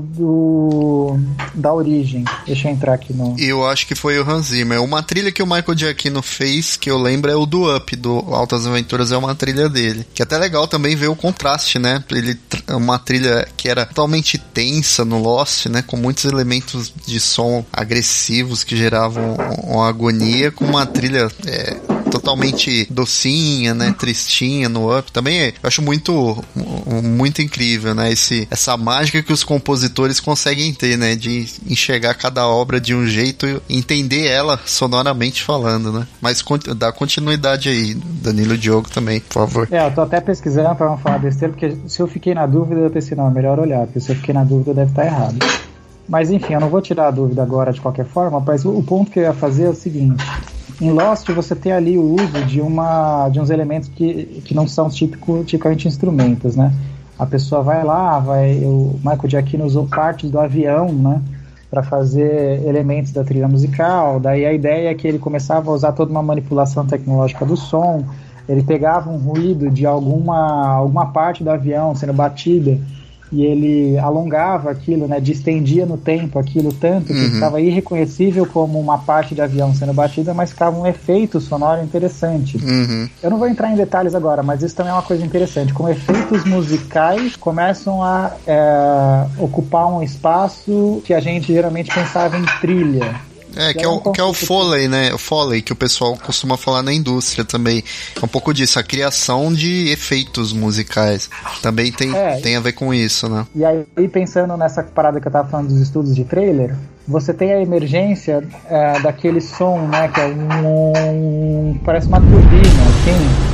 da Origem. Deixa eu entrar aqui no... Eu acho que foi o Hans Zimmer. Uma trilha que o Michael Giacchino fez, que eu lembro, é o do Up, do Altas Aventuras, é uma trilha dele. Que é até legal também ver o contraste, né? Uma trilha que era totalmente tensa no Lost, né? Com muitos elementos de som agressivos que geravam uma agonia, com uma trilha totalmente docinha, né? Tristinha no Up. Também eu acho muito incrível, né? Essa mágica que os compositores conseguem ter, né? De enxergar cada obra de um jeito e entender ela sonoramente falando, né? Mas dá continuidade aí, Danilo e Diogo também, por favor. Eu tô até pesquisando pra não falar besteira, porque se eu fiquei na dúvida, eu pensei, não, é melhor olhar, porque se eu fiquei na dúvida, deve estar errado. Mas enfim, eu não vou tirar a dúvida agora de qualquer forma, mas o ponto que eu ia fazer é o seguinte: em Lost você tem ali o uso de uns elementos que não são tipicamente instrumentos, né? A pessoa vai lá, o Michael Giacchino usou partes do avião, né, para fazer elementos da trilha musical. Daí a ideia é que ele começava a usar toda uma manipulação tecnológica do som, ele pegava um ruído de alguma parte do avião sendo batida e ele alongava aquilo, né, distendia no tempo aquilo tanto que ficava irreconhecível como uma parte de avião sendo batida, mas ficava um efeito sonoro interessante. Eu não vou entrar em detalhes agora, mas isso também é uma coisa interessante, como efeitos musicais começam a ocupar um espaço que a gente geralmente pensava em trilha. Que é o Foley, né? O Foley, que o pessoal costuma falar na indústria também. É um pouco disso, a criação de efeitos musicais. Também tem a ver com isso, né? E aí, pensando nessa parada que eu tava falando dos estudos de trailer, você tem a emergência daquele som, né? Que é parece uma turbina, assim.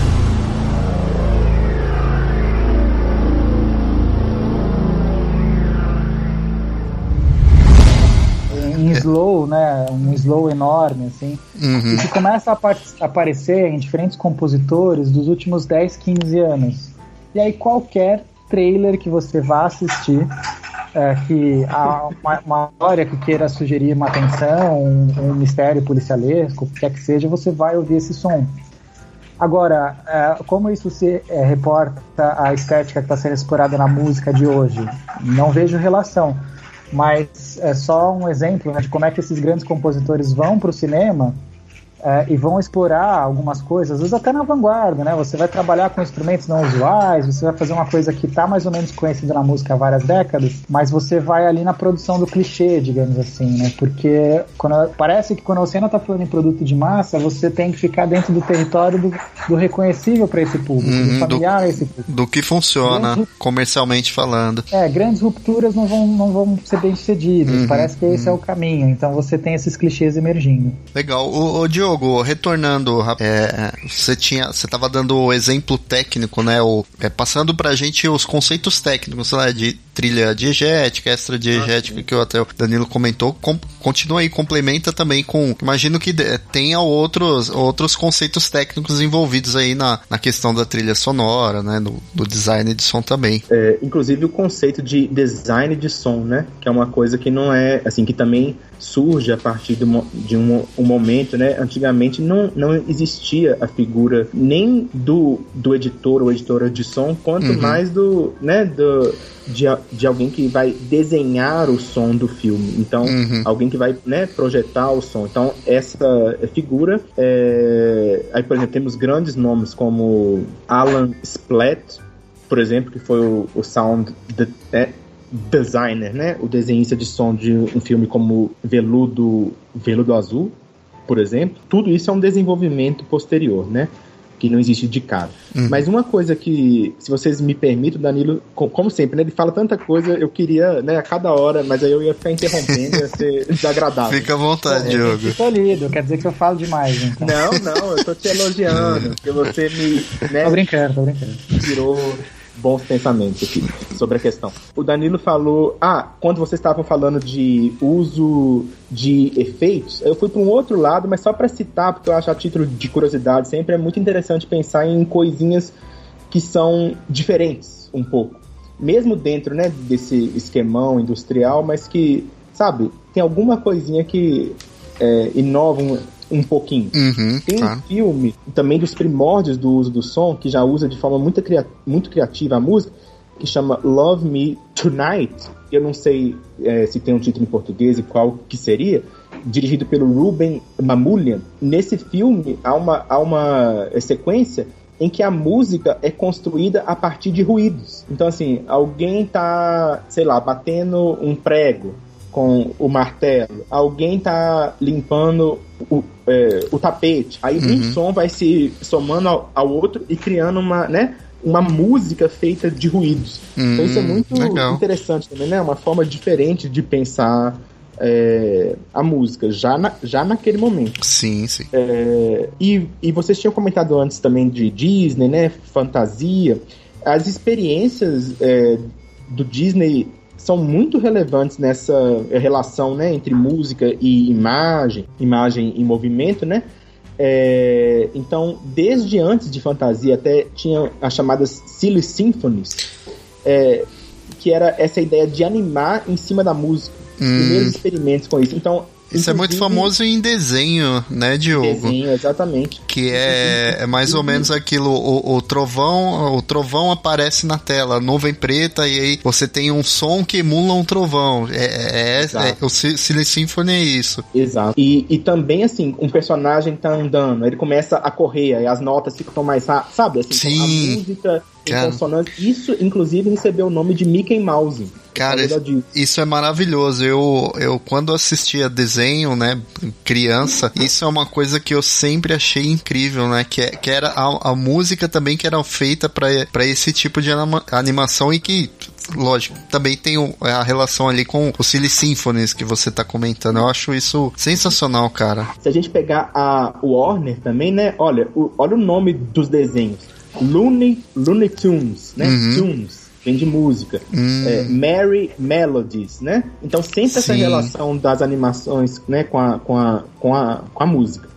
Em slow, né? Um slow enorme, assim. E que começa a aparecer em diferentes compositores dos últimos 10, 15 anos. E aí qualquer trailer que você vá assistir, que há uma história que queira sugerir uma atenção, um mistério policialesco, o que quer que seja, você vai ouvir esse som. Agora, como isso se reporta à estética que está sendo explorada na música de hoje? Não vejo relação. Mas é só um exemplo, né, de como é que esses grandes compositores vão para o cinema e vão explorar algumas coisas, às vezes até na vanguarda, né? Você vai trabalhar com instrumentos não usuais, você vai fazer uma coisa que está mais ou menos conhecida na música há várias décadas, mas você vai ali na produção do clichê, digamos assim, né? Porque parece que quando você não está falando em produto de massa, você tem que ficar dentro do território do reconhecível para esse público, do familiar a esse público. Do que funciona, comercialmente falando. Grandes rupturas não vão ser bem sucedidas, parece que esse é o caminho, então você tem esses clichês emergindo. Legal. O Diogo, retornando, você estava dando o exemplo técnico, né? Passando pra gente os conceitos técnicos, né, de trilha diegética, extra-diegética, que até o Danilo comentou. Continua aí, complementa também com... Imagino que tenha outros conceitos técnicos envolvidos aí na questão da trilha sonora, né? Do design de som também. Inclusive o conceito de design de som, né? Que é uma coisa que não é... Assim, que também surge a partir de um momento, né? Antigamente não existia a figura nem do editor ou editora de som, quanto mais de alguém que vai desenhar o som do filme. Então, alguém que vai, né, projetar o som. Então, essa figura... Aí, por exemplo, temos grandes nomes como Alan Splatt, por exemplo, que foi o sound designer, né? O desenhista de som de um filme como Veludo Azul, por exemplo. Tudo isso é um desenvolvimento posterior, né? Que não existe de cara. Mas uma coisa que, se vocês me permitem, Danilo, como sempre, né? Ele fala tanta coisa, eu queria, né, a cada hora, mas aí eu ia ficar interrompendo, ia ser desagradável. Fica à vontade, Diogo. Estou lido, quer dizer que eu falo demais, então. Não, eu tô te elogiando, porque você me... Né, tô brincando. Tirou bons pensamentos aqui sobre a questão. O Danilo falou, quando vocês estavam falando de uso de efeitos, eu fui para um outro lado, mas só para citar, porque eu acho a título de curiosidade, sempre é muito interessante pensar em coisinhas que são diferentes um pouco. Mesmo dentro, né, desse esquemão industrial, mas que, sabe, tem alguma coisinha que inova um pouquinho. Tem um filme, também dos primórdios do uso do som, que já usa de forma muito criativa a música, que chama Love Me Tonight. Eu não sei se tem um título em português e qual que seria, dirigido pelo Ruben Mamoulian. Nesse filme há uma sequência em que a música é construída a partir de ruídos. Então, assim, alguém tá, sei lá, batendo um prego com o martelo, alguém tá limpando o tapete, aí um som vai se somando ao outro e criando uma música feita de ruídos. Então isso é muito interessante também, né? Uma forma diferente de pensar a música, já naquele momento. Sim. E vocês tinham comentado antes também de Disney, né? Fantasia. As experiências do Disney são muito relevantes nessa relação, né, entre música e imagem e movimento, né? Então, desde antes de Fantasia, até tinha as chamadas Silly Symphonies, que era essa ideia de animar em cima da música. Primeiros experimentos com isso. Então, isso é muito famoso em desenho, né, Diogo? Desenho, exatamente. Que é mais ou menos aquilo, o trovão aparece na tela, nuvem preta, e aí você tem um som que emula um trovão. O Silly Symphony é isso. Exato. E também, assim, um personagem tá andando, ele começa a correr, aí as notas ficam mais rápidas, sabe? Assim, sim. A música em consonância. Isso, inclusive, recebeu o nome de Mickey Mouse. Cara, isso é maravilhoso. Eu quando assistia desenho, né, criança, isso é uma coisa que eu sempre achei incrível, né, que era a música também que era feita para esse tipo de animação e que, lógico, também tem a relação ali com o Silly Symphonies que você tá comentando. Eu acho isso sensacional, cara. Se a gente pegar a Warner também, né, olha o nome dos desenhos. Looney Tunes, né, Tunes. Vem de música. Merry Melodies, né? Então sempre essa relação das animações, né, com a música.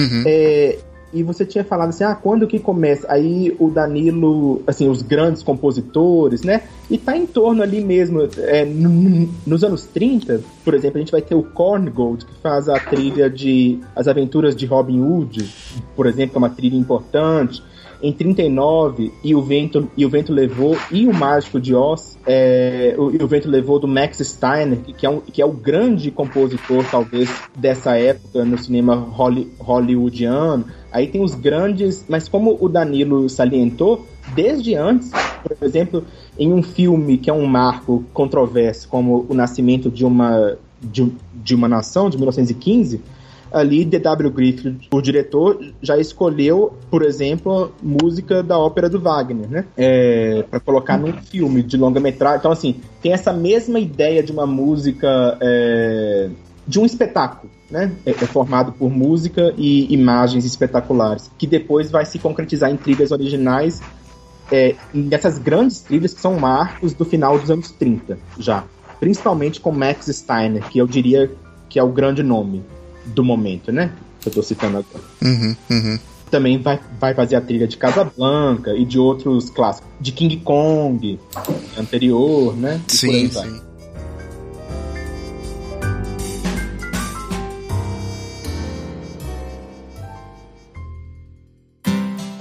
E você tinha falado assim, quando que começa? Aí o Danilo, assim, os grandes compositores, né? E tá em torno ali mesmo, nos anos 30, por exemplo, a gente vai ter o Korngold, que faz a trilha de As Aventuras de Robin Hood, por exemplo, que é uma trilha importante. Em 39, e o Vento Levou, e o Mágico de Oz, o Vento Levou, do Max Steiner, que é o grande compositor, talvez, dessa época no cinema hollywoodiano. Aí tem os grandes, mas como o Danilo salientou, desde antes, por exemplo, em um filme que é um marco controverso, como O Nascimento de uma Nação, de 1915, ali D.W. Griffith, o diretor, já escolheu, por exemplo, música da ópera do Wagner, né? Para colocar num filme de longa-metragem. Então, assim, tem essa mesma ideia de uma música, de um espetáculo, né? Formado por música e imagens espetaculares, que depois vai se concretizar em trilhas originais, nessas grandes trilhas que são marcos do final dos anos 30, já. Principalmente com Max Steiner, que eu diria que é o grande nome do momento, né? Que eu tô citando agora. Também vai fazer a trilha de Casablanca e de outros clássicos. De King Kong, anterior, né? E sim, sim.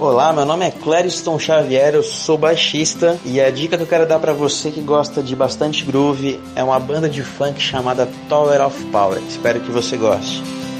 Olá, meu nome é Clériston Xavier, eu sou baixista e a dica que eu quero dar pra você que gosta de bastante groove é uma banda de funk chamada Tower of Power. Espero que você goste.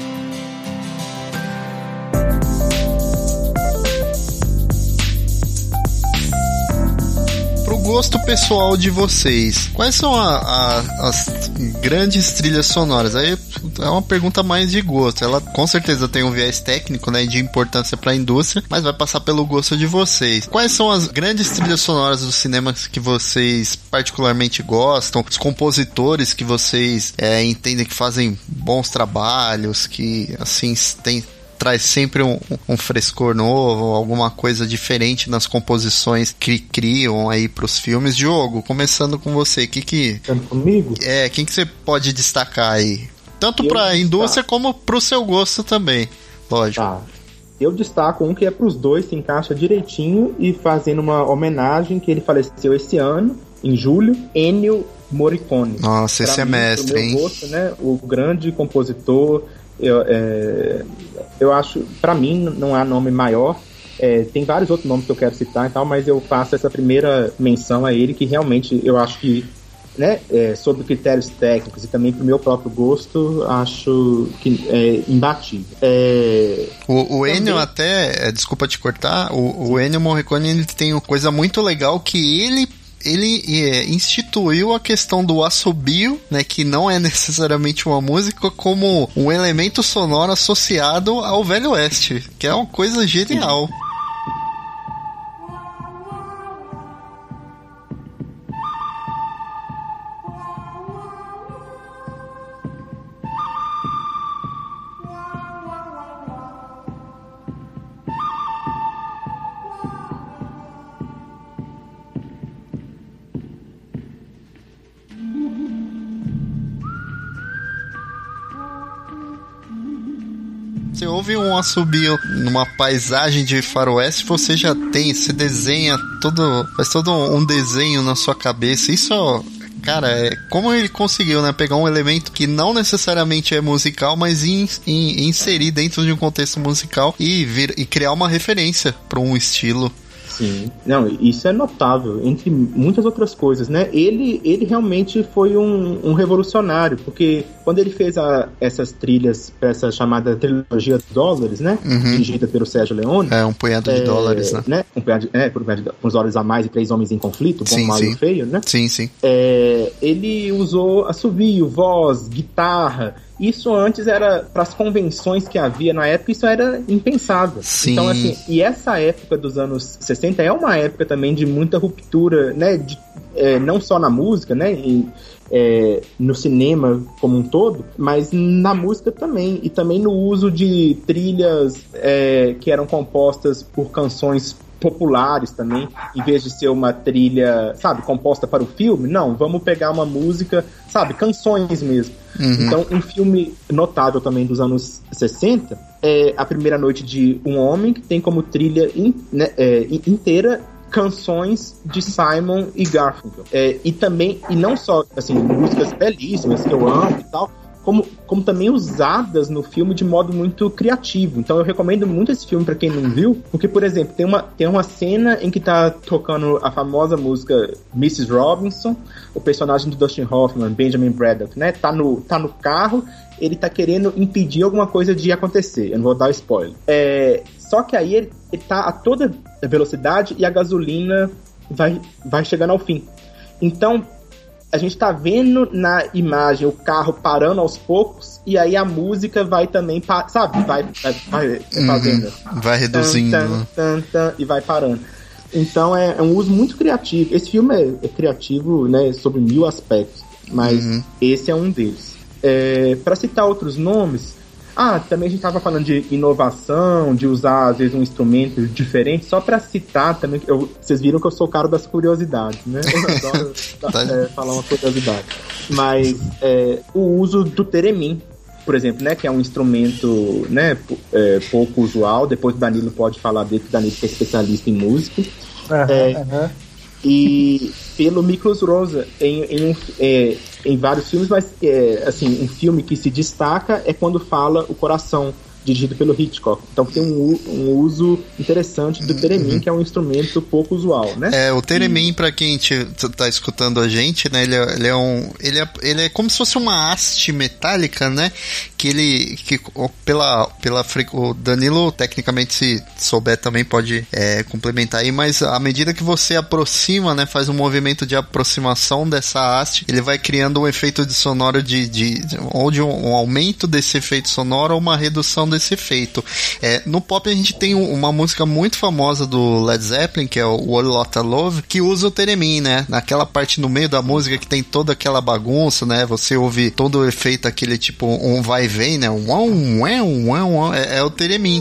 Gosto pessoal de vocês, quais são as grandes trilhas sonoras? Aí é uma pergunta mais de gosto. Ela com certeza tem um viés técnico, né, de importância para a indústria, mas vai passar pelo gosto de vocês. Quais são as grandes trilhas sonoras do cinema que vocês particularmente gostam? Os compositores que vocês entendem que fazem bons trabalhos, que assim traz sempre um frescor novo, alguma coisa diferente nas composições que criam aí pros filmes. Diogo, começando com você, comigo? Quem que você pode destacar aí? Tanto pra indústria como pro seu gosto também, lógico. Tá. Eu destaco um que é pros dois, se encaixa direitinho e fazendo uma homenagem que ele faleceu esse ano, em julho, Ennio Morricone. Nossa, esse é mestre, hein? Gosto, né? O grande compositor. Eu acho, pra mim, não há nome maior. Tem vários outros nomes que eu quero citar e tal, mas eu faço essa primeira menção a ele, que realmente eu acho que, né, sobre critérios técnicos e também pro meu próprio gosto, acho que é imbatível. O Ennio até, desculpa te cortar, o Ennio Morricone, ele tem uma coisa muito legal que ele instituiu a questão do assobio, né, que não é necessariamente uma música, como um elemento sonoro associado ao Velho Oeste, que é uma coisa genial. Você ouve um assobio numa paisagem de faroeste, você já tem, você desenha faz todo um desenho na sua cabeça. Isso, cara, como ele conseguiu, né, pegar um elemento que não necessariamente é musical, mas inserir dentro de um contexto musical e criar uma referência para um estilo. Sim, não, isso é notável, entre muitas outras coisas, né? Ele realmente foi um revolucionário, porque quando ele fez essas trilhas para essa chamada trilogia de dólares, né? Dirigida pelo Sérgio Leone. Um punhado de dólares, né? Um punhado com os dólares a mais e 3 homens em conflito, bom, mal e feio, né? Sim, sim. Ele usou assovio, voz, guitarra. Isso antes era, para as convenções que havia na época, isso era impensável. Sim. Então, assim, e essa época dos anos 60 é uma época também de muita ruptura, né? Não só na música, né? No cinema como um todo, mas na música também. E também no uso de trilhas que eram compostas por canções populares também, em vez de ser uma trilha, sabe, composta para o filme. Não, vamos pegar uma música, sabe, canções mesmo. Então, um filme notável também dos anos 60 é A Primeira Noite de um Homem, que tem como trilha inteira canções de Simon e Garfunkel. E não só, assim, músicas belíssimas que eu amo e tal, como também usadas no filme de modo muito criativo. Então eu recomendo muito esse filme pra quem não viu, porque, por exemplo, tem uma cena em que tá tocando a famosa música Mrs. Robinson, o personagem do Dustin Hoffman, Benjamin Braddock, né? Tá no carro, ele tá querendo impedir alguma coisa de acontecer. Eu não vou dar spoiler. Só que aí ele tá a toda velocidade e a gasolina vai chegando ao fim. Então a gente tá vendo na imagem o carro parando aos poucos, e aí a música vai também, sabe? Vai fazendo. Vai reduzindo. E vai parando. Então é um uso muito criativo. Esse filme é criativo, né, sobre 1000 aspectos, mas esse é um deles. Para citar outros nomes, também a gente estava falando de inovação, de usar às vezes um instrumento diferente, só para citar também, vocês viram que eu sou o cara das curiosidades, né? Eu adoro falar uma curiosidade. Mas o uso do theremin, por exemplo, né, que é um instrumento, né, pouco usual. Depois o Danilo pode falar dele, que o Danilo é especialista em música. E pelo Miklos Rozsa em vários filmes, mas assim, um filme que se destaca é quando fala O Coração, dirigido pelo Hitchcock. Então tem um uso interessante do theremin, que é um instrumento pouco usual, né? O theremin, pra quem tá escutando a gente, né, ele é como se fosse uma haste metálica, né, o Danilo, tecnicamente, se souber também pode complementar aí, mas à medida que você aproxima, né, faz um movimento de aproximação dessa haste, ele vai criando um efeito sonoro ou de um aumento desse efeito sonoro ou uma redução desse efeito. No pop a gente tem uma música muito famosa do Led Zeppelin, que é o Whole Lotta Love, que usa o theremin, né, naquela parte no meio da música que tem toda aquela bagunça, né, você ouve todo o efeito, aquele tipo um vai e vem, né, é o theremin.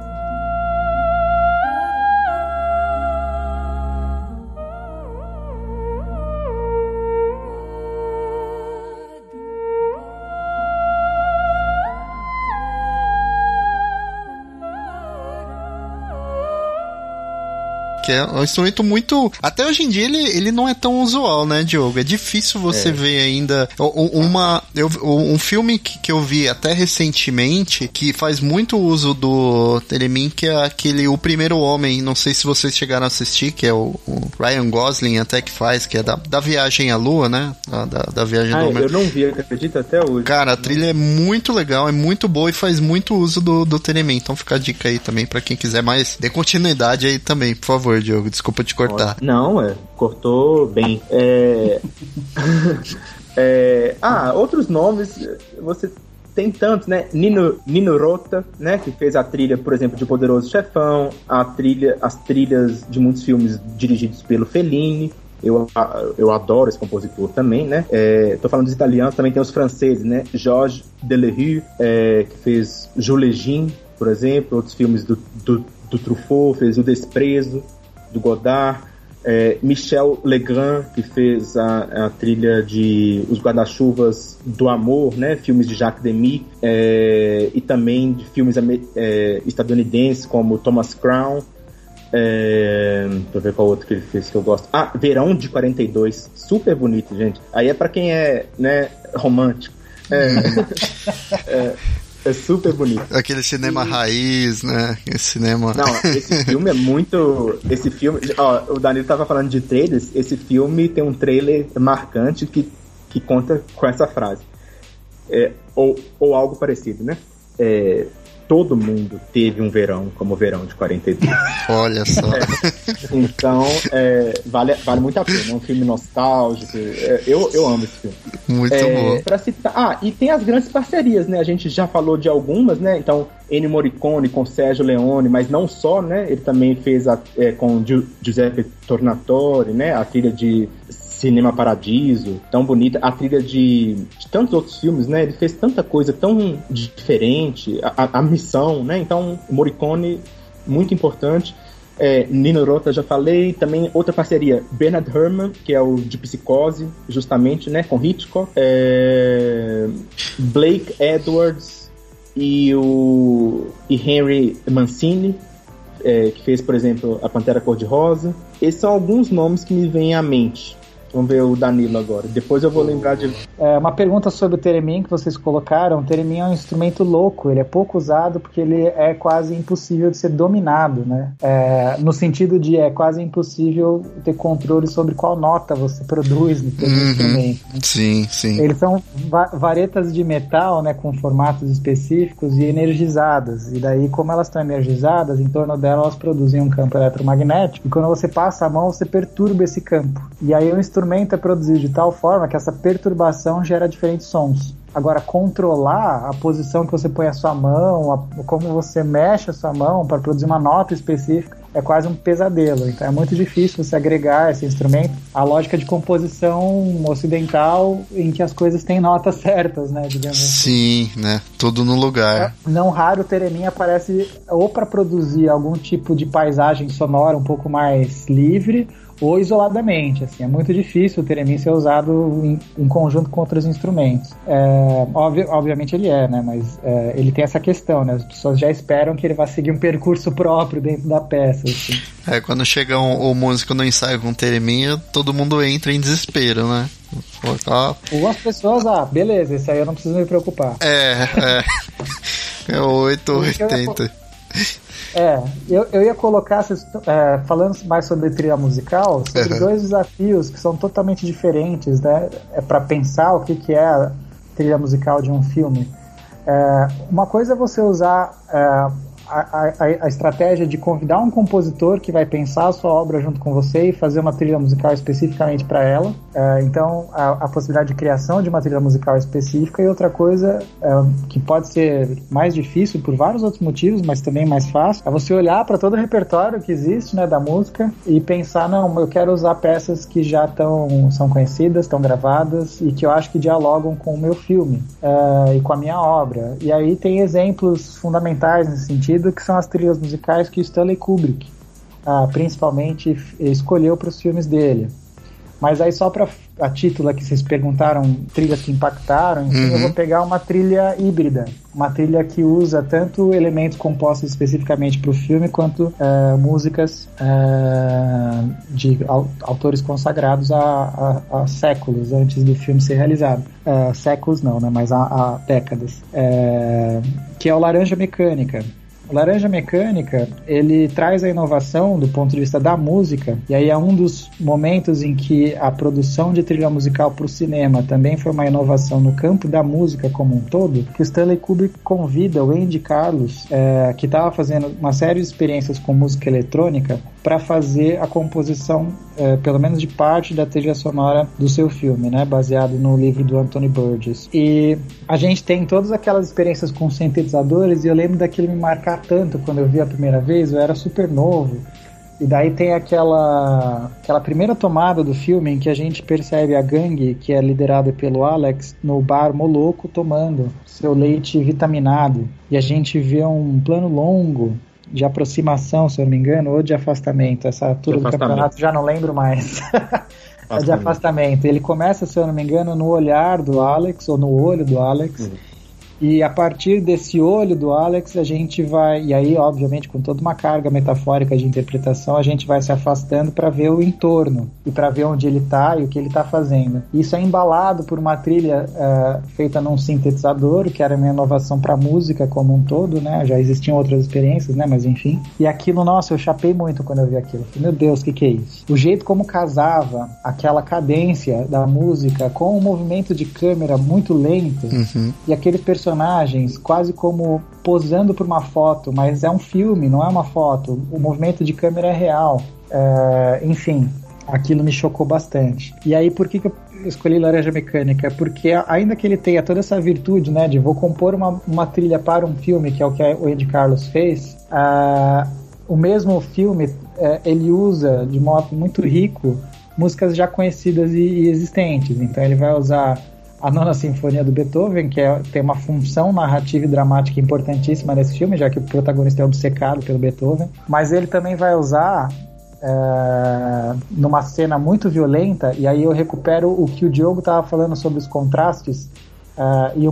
Que é um instrumento muito... Até hoje em dia ele não é tão usual, né, Diogo? É difícil você ver ainda... Um filme que eu vi até recentemente, que faz muito uso do theremin, que é aquele O Primeiro Homem. Não sei se vocês chegaram a assistir, que é o Ryan Gosling até que faz, que é da viagem à Lua, né? Da viagem do homem. Eu não vi, acredito, até hoje. Cara, a trilha é muito legal, é muito boa e faz muito uso do theremin. Então fica a dica aí também pra quem quiser mais. Dê continuidade aí também, por favor, Diogo, desculpa te cortar. Não, cortou bem. Outros nomes, você tem tantos, né? Nino Rota, né? Que fez a trilha, por exemplo, de Poderoso Chefão, as trilhas de muitos filmes dirigidos pelo Fellini. Eu adoro esse compositor também, né? Tô falando dos italianos, também tem os franceses, né? Georges Delerue, que fez Jules Jean, por exemplo, outros filmes do Truffaut, fez O Desprezo, do Godard, Michel Legrand, que fez a trilha de Os Guarda-Chuvas do Amor, né, filmes de Jacques Demy, e também de filmes estadunidenses como Thomas Crown. Deixa eu ver qual outro que ele fez que eu gosto. Verão de 42, super bonito, gente. Aí é pra quem é, né, romântico. É super bonito. Aquele cinema raiz, né? Esse filme é muito... Esse filme... o Danilo tava falando de trailers. Esse filme tem um trailer marcante que conta com essa frase. Ou algo parecido, né? Todo mundo teve um verão como o Verão de 42. Olha só. Então, vale muito a pena. É um filme nostálgico. Eu amo esse filme. Muito bom. Pra citar... e tem as grandes parcerias, né? A gente já falou de algumas, né? Então, Ennio Morricone com Sergio Leone, mas não só, né? Ele também fez com Giuseppe Tornatore, né? A trilha de Cinema Paradiso, tão bonita, a trilha de tantos outros filmes, né? Ele fez tanta coisa tão diferente, a missão, né? Então, Morricone, muito importante. Nino Rota, já falei. Também outra parceria, Bernard Herrmann, que é o de Psicose, justamente, né? Com Hitchcock. Blake Edwards e Henry Mancini, que fez, por exemplo, A Pantera Cor-de-Rosa. Esses são alguns nomes que me vêm à mente. Vamos ver o Danilo agora. Depois eu vou lembrar de... Uma pergunta sobre o theremin que vocês colocaram. O theremin é um instrumento louco. Ele é pouco usado porque ele é quase impossível de ser dominado, né? No sentido de é quase impossível ter controle sobre qual nota você produz no seu instrumento. Né? Sim. Eles são varetas de metal, né? Com formatos específicos e energizadas. E daí, como elas estão energizadas, em torno delas elas produzem um campo eletromagnético. E quando você passa a mão, você perturba esse campo. E aí o instrumento é produzido de tal forma que essa perturbação gera diferentes sons. Agora, controlar a posição que você põe a sua mão, como você mexe a sua mão para produzir uma nota específica, é quase um pesadelo. Então é muito difícil você agregar esse instrumento à lógica de composição ocidental em que as coisas têm notas certas, né? Digamos assim. Sim, né? Tudo no lugar. Não raro o theremin aparece ou para produzir algum tipo de paisagem sonora um pouco mais livre, ou isoladamente, assim, é muito difícil o theremin ser usado em conjunto com outros instrumentos. Obviamente ele né, mas ele tem essa questão, né, as pessoas já esperam que ele vá seguir um percurso próprio dentro da peça, assim. Quando chega o músico no ensaio com theremin, todo mundo entra em desespero, né? Ou as pessoas, beleza, esse aí eu não preciso me preocupar. É 880. Eu ia colocar, falando mais sobre trilha musical, sobre dois desafios que são totalmente diferentes, né? Para pensar o que é a trilha musical de um filme. Uma coisa é você usar a estratégia de convidar um compositor que vai pensar a sua obra junto com você e fazer uma trilha musical especificamente para ela. Então, a possibilidade de criação de uma trilha musical específica. E outra coisa que pode ser mais difícil por vários outros motivos, mas também mais fácil, é você olhar para todo o repertório que existe, né, da música e pensar, não, eu quero usar peças que já são conhecidas, estão gravadas e que eu acho que dialogam com o meu filme e com a minha obra. E aí tem exemplos fundamentais nesse sentido, que são as trilhas musicais que Stanley Kubrick principalmente escolheu para os filmes dele. Mas aí só para a título que vocês perguntaram, trilhas que impactaram, enfim, eu vou pegar uma trilha híbrida, uma trilha que usa tanto elementos compostos especificamente para o filme, quanto músicas de autores consagrados há séculos antes do filme ser realizado. Séculos não, né, mas há décadas. Que é o Laranja Mecânica. O Laranja Mecânica, ele traz a inovação do ponto de vista da música, e aí é um dos momentos em que a produção de trilha musical para o cinema também foi uma inovação no campo da música como um todo, que o Stanley Kubrick convida o Andy Carlos, que estava fazendo uma série de experiências com música eletrônica, para fazer a composição, pelo menos de parte da trilha sonora do seu filme, né, baseado no livro do Anthony Burgess. E a gente tem todas aquelas experiências com sintetizadores, e eu lembro daquilo me marcar tanto quando eu vi a primeira vez. Eu era super novo, e daí tem aquela primeira tomada do filme em que a gente percebe a gangue, que é liderada pelo Alex, no bar Moloco, tomando seu leite vitaminado, e a gente vê um plano longo de aproximação, se eu não me engano, ou de afastamento. Essa altura do campeonato já não lembro mais. É de afastamento. Ele começa, se eu não me engano, no olhar do Alex, ou no olho do Alex. E a partir desse olho do Alex, a gente vai... E aí, obviamente, com toda uma carga metafórica de interpretação, a gente vai se afastando para ver o entorno e para ver onde ele está e o que ele está fazendo. Isso é embalado por uma trilha feita num sintetizador, que era uma inovação para a música como um todo, né? Já existiam outras experiências, né? Mas enfim. E aquilo, nossa, eu chapei muito quando eu vi aquilo. Falei, meu Deus, o que é isso? O jeito como casava aquela cadência da música com um movimento de câmera muito lento, e aqueles personagens quase como posando por uma foto, mas é um filme, não é uma foto. O movimento de câmera é real. Enfim, aquilo me chocou bastante. E aí, por que eu escolhi Laranja Mecânica? Porque ainda que ele tenha toda essa virtude, né, de vou compor uma trilha para um filme, que é o que o Andy Carlos fez, o mesmo filme, ele usa de modo muito rico músicas já conhecidas e existentes. Então ele vai usar a Nona Sinfonia do Beethoven, que tem uma função narrativa e dramática importantíssima nesse filme, já que o protagonista é obcecado pelo Beethoven. Mas ele também vai usar, numa cena muito violenta, e aí eu recupero o que o Diogo estava falando sobre os contrastes, e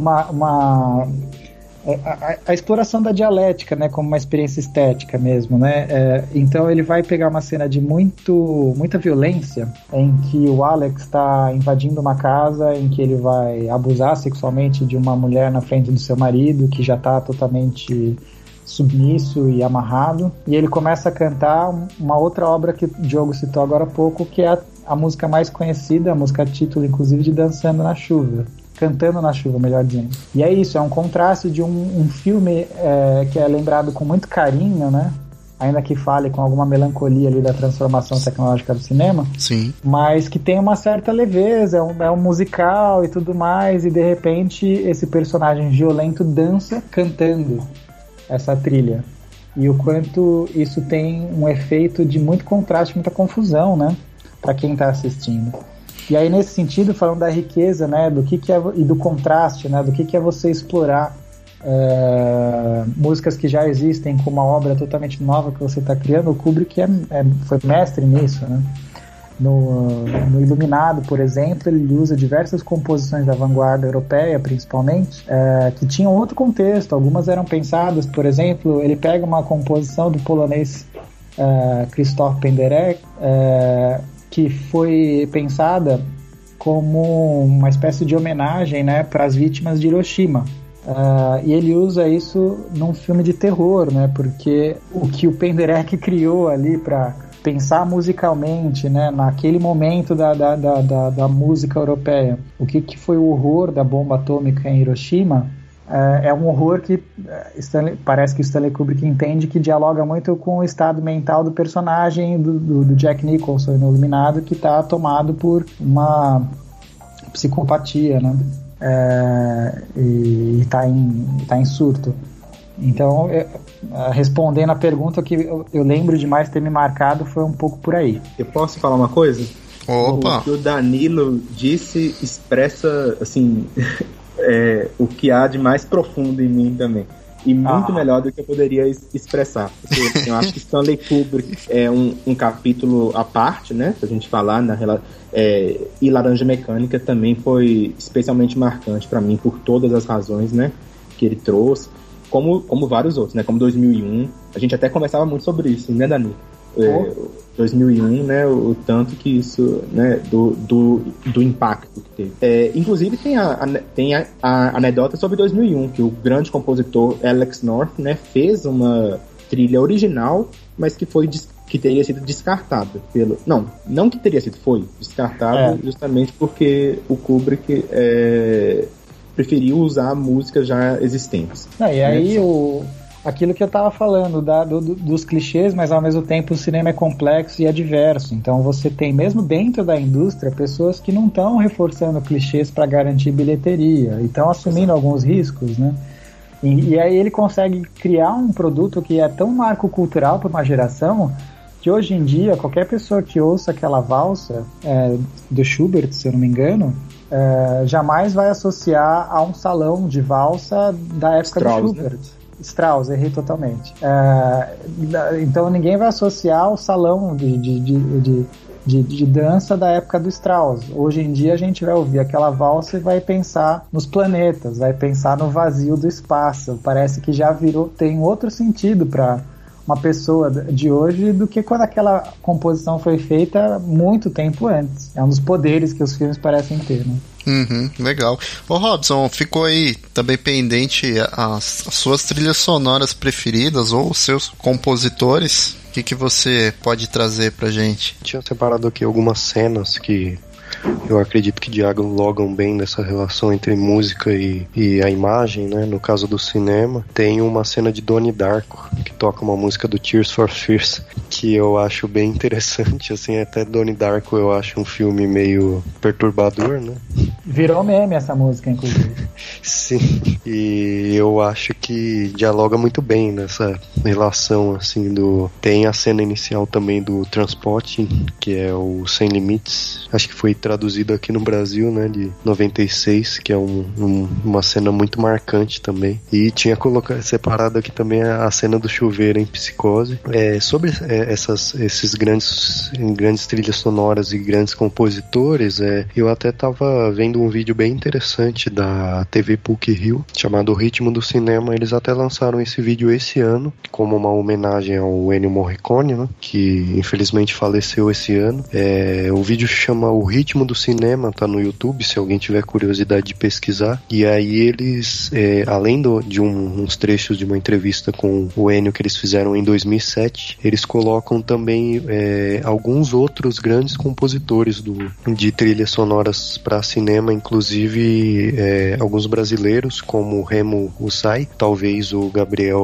a exploração da dialética, né, como uma experiência estética mesmo, né? Então ele vai pegar uma cena de muita violência, em que o Alex está invadindo uma casa, em que ele vai abusar sexualmente de uma mulher na frente do seu marido, que já está totalmente submisso e amarrado, e ele começa a cantar uma outra obra que o Diogo citou agora há pouco, que é a música mais conhecida, a música título inclusive, de Dançando na Chuva. Cantando na Chuva, melhor dizendo. E é isso, é um contraste de um filme que é lembrado com muito carinho, né? Ainda que fale com alguma melancolia ali da transformação tecnológica do cinema. Sim. Mas que tem uma certa leveza, é um musical e tudo mais, e de repente esse personagem violento dança cantando essa trilha. E o quanto isso tem um efeito de muito contraste, muita confusão, né? Para quem está assistindo. E aí, nesse sentido, falando da riqueza, né, do que é, e do contraste, né, do que é você explorar músicas que já existem com uma obra totalmente nova que você está criando, o Kubrick foi mestre nisso, né? No Iluminado, por exemplo, ele usa diversas composições da vanguarda europeia, principalmente, que tinham outro contexto. Algumas eram pensadas, por exemplo, ele pega uma composição do polonês Krzysztof Penderecki, que foi pensada como uma espécie de homenagem, né, para as vítimas de Hiroshima. E ele usa isso num filme de terror, né? Porque o que o Penderecki criou ali para pensar musicalmente, né, naquele momento da música europeia, o que foi o horror da bomba atômica em Hiroshima, é um horror que parece que o Stanley Kubrick entende que dialoga muito com o estado mental do personagem do Jack Nicholson no Iluminado, que está tomado por uma psicopatia, né? E está em surto. Então, respondendo a pergunta, que eu lembro demais ter me marcado foi um pouco por aí. Eu posso falar uma coisa? Opa! O que o Danilo disse expressa, assim, o que há de mais profundo em mim também. E muito melhor do que eu poderia expressar. Porque, assim, eu acho que Stanley Kubrick é um capítulo à parte, né? Pra gente falar. E Laranja Mecânica também foi especialmente marcante pra mim por todas as razões, né, que ele trouxe. Como vários outros, né? Como 2001. A gente até conversava muito sobre isso, né, Danilo? 2001, né? O tanto que isso, né? Do impacto que teve. Inclusive tem a anedota sobre 2001, que o grande compositor Alex North, né, fez uma trilha original, mas que teria sido descartada não que teria sido, foi descartada justamente porque o Kubrick preferiu usar músicas já existentes. E aí aquilo que eu estava falando dos clichês, mas ao mesmo tempo o cinema é complexo e é diverso. Então você tem, mesmo dentro da indústria, pessoas que não estão reforçando clichês para garantir bilheteria e estão assumindo alguns riscos, né? E aí ele consegue criar um produto que é tão marco cultural para uma geração que hoje em dia qualquer pessoa que ouça aquela valsa do Schubert, se eu não me engano, jamais vai associar a um salão de valsa da época Strauss, do Schubert. Né? Strauss, errei totalmente. Então ninguém vai associar o salão de dança da época do Strauss. Hoje em dia a gente vai ouvir aquela valsa e vai pensar nos planetas, vai pensar no vazio do espaço. Parece que já tem outro sentido para uma pessoa de hoje do que quando aquela composição foi feita muito tempo antes. É um dos poderes que os filmes parecem ter, né? Legal. Ô Robson, ficou aí também pendente as suas trilhas sonoras preferidas ou os seus compositores? O que você pode trazer pra gente? Tinha separado aqui algumas cenas que eu acredito que dialogam bem nessa relação entre música e a imagem, né? No caso do cinema, tem uma cena de Donnie Darko, que toca uma música do Tears for Fears, que eu acho bem interessante, assim, até Donnie Darko eu acho um filme meio perturbador, né? Virou meme essa música, inclusive. Sim, e eu acho que dialoga muito bem nessa relação, assim, tem a cena inicial também do Transporting, que é o Sem Limites, acho que foi traduzido aqui no Brasil, né, de 96, que é uma cena muito marcante também. E tinha separado aqui também a cena do chuveiro em Psicose. Sobre esses grandes trilhas sonoras e grandes compositores, eu até tava vendo um vídeo bem interessante da TV PUC-Rio, chamado O Ritmo do Cinema. Eles até lançaram esse vídeo esse ano, como uma homenagem ao Ennio Morricone, né, que infelizmente faleceu esse ano. O vídeo chama O Ritmo do Cinema, tá no YouTube, se alguém tiver curiosidade de pesquisar. E aí eles, além de uns trechos de uma entrevista com o Ennio que eles fizeram em 2007, eles colocam também alguns outros grandes compositores de trilhas sonoras para cinema, inclusive alguns brasileiros, como o Remo Ussai, talvez o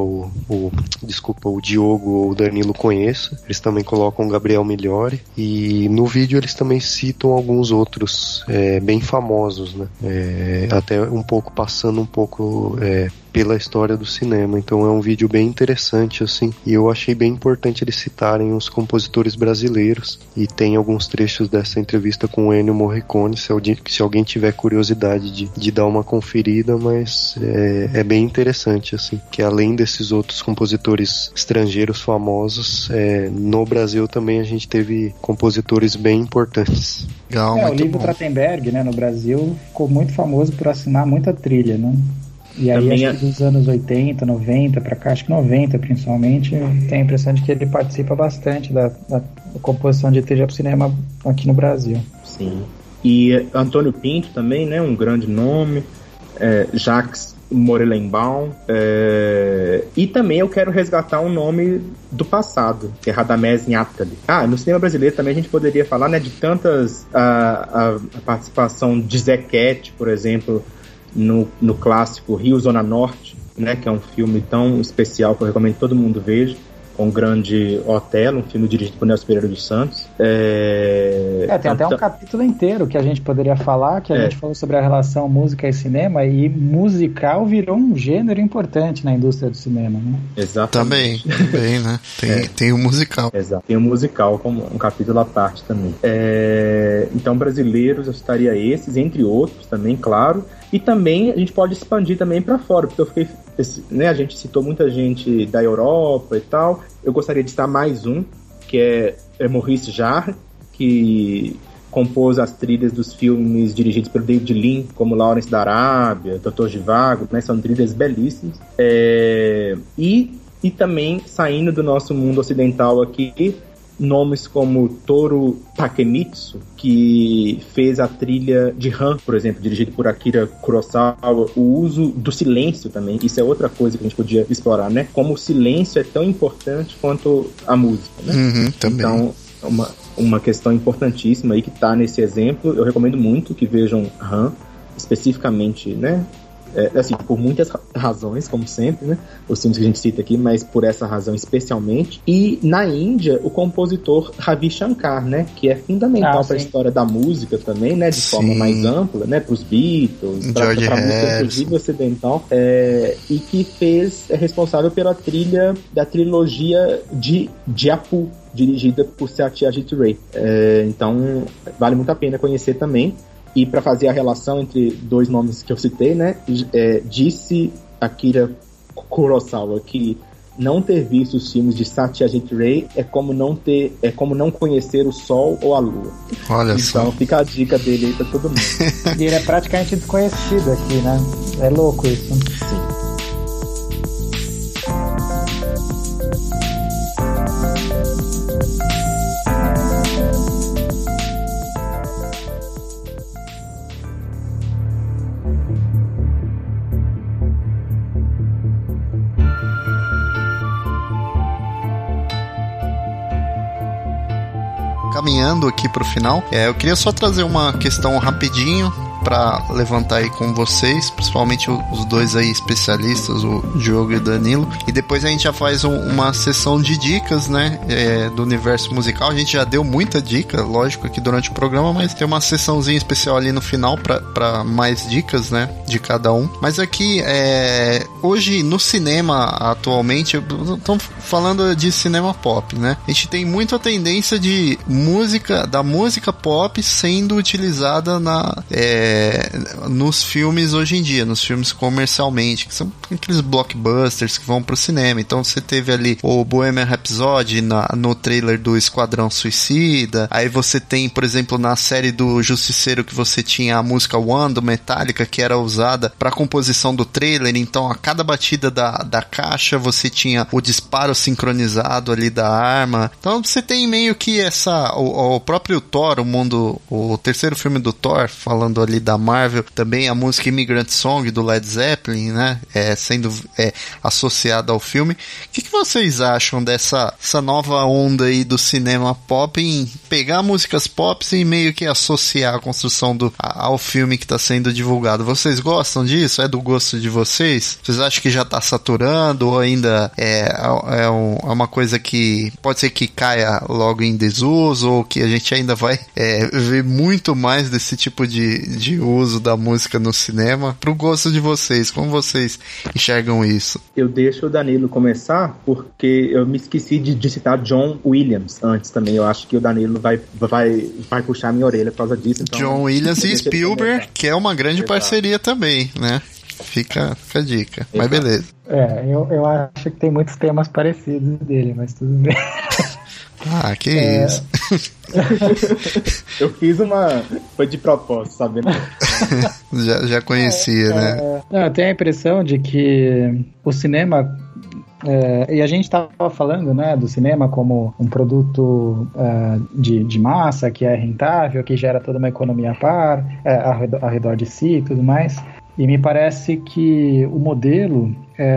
Diogo ou o Danilo conheça. Eles também colocam o Gabriel Migliore, e no vídeo eles também citam alguns outros bem famosos, né? Até passando um pouco pela história do cinema. Então é um vídeo bem interessante, assim, e eu achei bem importante eles citarem os compositores brasileiros, e tem alguns trechos dessa entrevista com o Ennio Morricone, se alguém tiver curiosidade de dar uma conferida, mas é bem interessante, assim, que além desses outros compositores estrangeiros famosos, no Brasil também a gente teve compositores bem importantes. Legal, o Livro Trachtenberg, né, no Brasil, ficou muito famoso por assinar muita trilha, né? E aí, também acho que dos anos 80, 90 pra cá, acho que 90 principalmente, tem a impressão de que ele participa bastante da composição de trilha pro cinema aqui no Brasil. Sim. E Antônio Pinto também, né, um grande nome. Jacques Morelenbaum. E também eu quero resgatar um nome do passado, que é Radamés Nhatali. No cinema brasileiro também a gente poderia falar, né, de tantas... A participação de Zequete, por exemplo, no clássico Rio Zona Norte, né, que é um filme tão especial que eu recomendo que todo mundo veja, com o grande Otelo, um filme dirigido por Nelson Pereira dos Santos. Tem até um capítulo inteiro que a gente poderia falar, que a gente falou sobre a relação música e cinema, e musical virou um gênero importante na indústria do cinema, né? Exatamente. Também, né? Tem o musical. Exato. Tem o musical como um capítulo à parte também. Então, brasileiros, eu citaria esses, entre outros também, claro. E também a gente pode expandir também para fora, porque eu fiquei, né, a gente citou muita gente da Europa e tal. Eu gostaria de citar mais um, que é Maurice Jarre, que compôs as trilhas dos filmes dirigidos pelo David Lean, como Lawrence da Arábia, Dr. Zhivago, né, são trilhas belíssimas. E também, saindo do nosso mundo ocidental aqui, nomes como Toru Takemitsu, que fez a trilha de Han, por exemplo, dirigido por Akira Kurosawa, o uso do silêncio também, isso é outra coisa que a gente podia explorar, né? Como o silêncio é tão importante quanto a música, né? Também. Então, uma questão importantíssima aí que está nesse exemplo, eu recomendo muito que vejam Han, especificamente, né? Assim, por muitas razões, como sempre, né? Os filmes que a gente cita aqui, mas por essa razão especialmente. E na Índia, o compositor Ravi Shankar, né? Que é fundamental para a história da música também, né? De forma mais ampla, né? Para os Beatles, para a música inclusive ocidental. E que é responsável pela trilha da trilogia de Apu, dirigida por Satyajit Ray. Então, vale muito a pena conhecer também. E para fazer a relação entre dois nomes que eu citei, né, disse Akira Kurosawa que não ter visto os filmes de Satyajit Ray é como não conhecer o Sol ou a Lua. Olha só. Então fica a dica dele aí para todo mundo. E ele é praticamente desconhecido aqui, né? É louco isso. Sim. Caminhando aqui pro final, eu queria só trazer uma questão rapidinho para levantar aí com vocês, principalmente os dois aí especialistas, o Diogo e o Danilo, e depois a gente já faz uma sessão de dicas, né, do universo musical. A gente já deu muita dica, lógico, aqui durante o programa, mas tem uma sessãozinha especial ali no final para mais dicas, né, de cada um. Mas aqui, hoje no cinema atualmente, estamos falando de cinema pop, né, a gente tem muito a tendência de da música pop sendo utilizada nos filmes hoje em dia, nos filmes comercialmente, que são aqueles blockbusters que vão pro cinema. Então você teve ali o Bohemian Rhapsody no trailer do Esquadrão Suicida, aí você tem, por exemplo, na série do Justiceiro, que você tinha a música One do Metallica, que era usada pra composição do trailer. Então a cada batida da caixa você tinha o disparo sincronizado ali da arma. Então você tem meio que o próprio Thor, o terceiro filme do Thor, falando ali da Marvel, também a música Immigrant Song do Led Zeppelin, né, sendo associada ao filme. O que vocês acham dessa nova onda aí do cinema pop em pegar músicas pop e meio que associar a construção ao filme que está sendo divulgado? Vocês gostam disso? É do gosto de vocês? Vocês acham que já está saturando ou ainda é uma coisa que pode ser que caia logo em desuso, ou que a gente ainda vai ver muito mais desse tipo de uso da música no cinema? Pro gosto de vocês, como vocês enxergam isso? Eu deixo o Danilo começar, porque eu me esqueci de citar John Williams antes também. Eu acho que o Danilo vai puxar minha orelha por causa disso. Então, John Williams e Spielberg, que é uma grande parceria também, né? Fica a dica. Exato. Mas beleza. Eu acho que tem muitos temas parecidos dele, mas tudo bem. Ah, que isso. Eu fiz foi de propósito, sabendo? já conhecia, né? Eu tenho a impressão de que o cinema... e a gente estava falando, né, do cinema como um produto de massa, que é rentável, que gera toda uma economia ao redor de si e tudo mais. E me parece que o modelo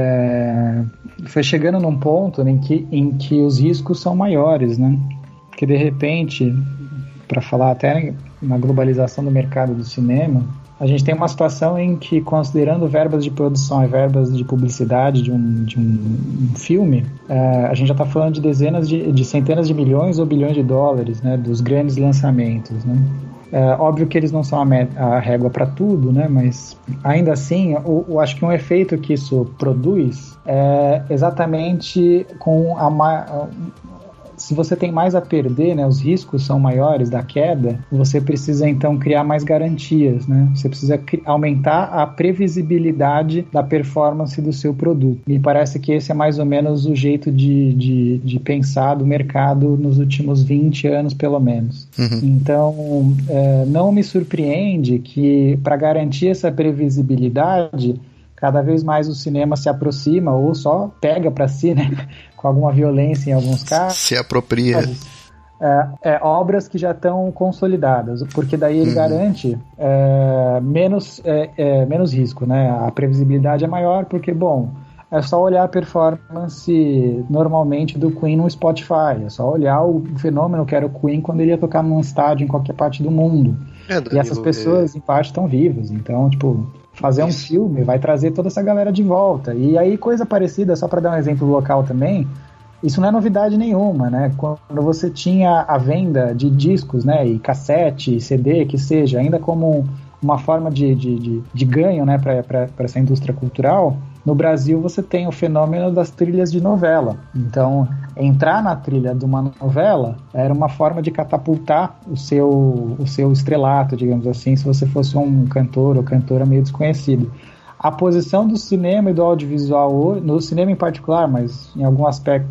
foi chegando num ponto em que os riscos são maiores, né? Que de repente, para falar até na globalização do mercado do cinema, a gente tem uma situação em que, considerando verbas de produção e verbas de publicidade de um filme, a gente já está falando de de centenas de milhões ou bilhões de dólares, né, dos grandes lançamentos, né? Óbvio que eles não são a régua para tudo, né? Mas ainda assim, eu acho que um efeito que isso produz é exatamente com se você tem mais a perder, né, os riscos são maiores da queda, você precisa então criar mais garantias, né? Você precisa aumentar a previsibilidade da performance do seu produto. Me parece que esse é mais ou menos o jeito de pensar do mercado nos últimos 20 anos, pelo menos. Uhum. Então, não me surpreende que, para garantir essa previsibilidade, cada vez mais o cinema se aproxima ou só pega para si, né, com alguma violência em alguns casos. Se apropria. Obras que já estão consolidadas, porque daí ele garante menos risco, né? A previsibilidade é maior porque, bom, é só olhar a performance normalmente do Queen no Spotify, é só olhar o fenômeno que era o Queen quando ele ia tocar num estádio em qualquer parte do mundo. Danilo, e essas pessoas, em parte, estão vivas, então, tipo... Fazer um filme vai trazer toda essa galera de volta. E aí, coisa parecida, só para dar um exemplo local também, isso não é novidade nenhuma, né? Quando você tinha a venda de discos, né, e cassete, CD, que seja, ainda como uma forma de ganho, né, para essa indústria cultural, no Brasil você tem o fenômeno das trilhas de novela. Então, entrar na trilha de uma novela era uma forma de catapultar o seu estrelato, digamos assim, se você fosse um cantor ou cantora meio desconhecido. A posição do cinema e do audiovisual, no cinema em particular, mas em algum aspecto,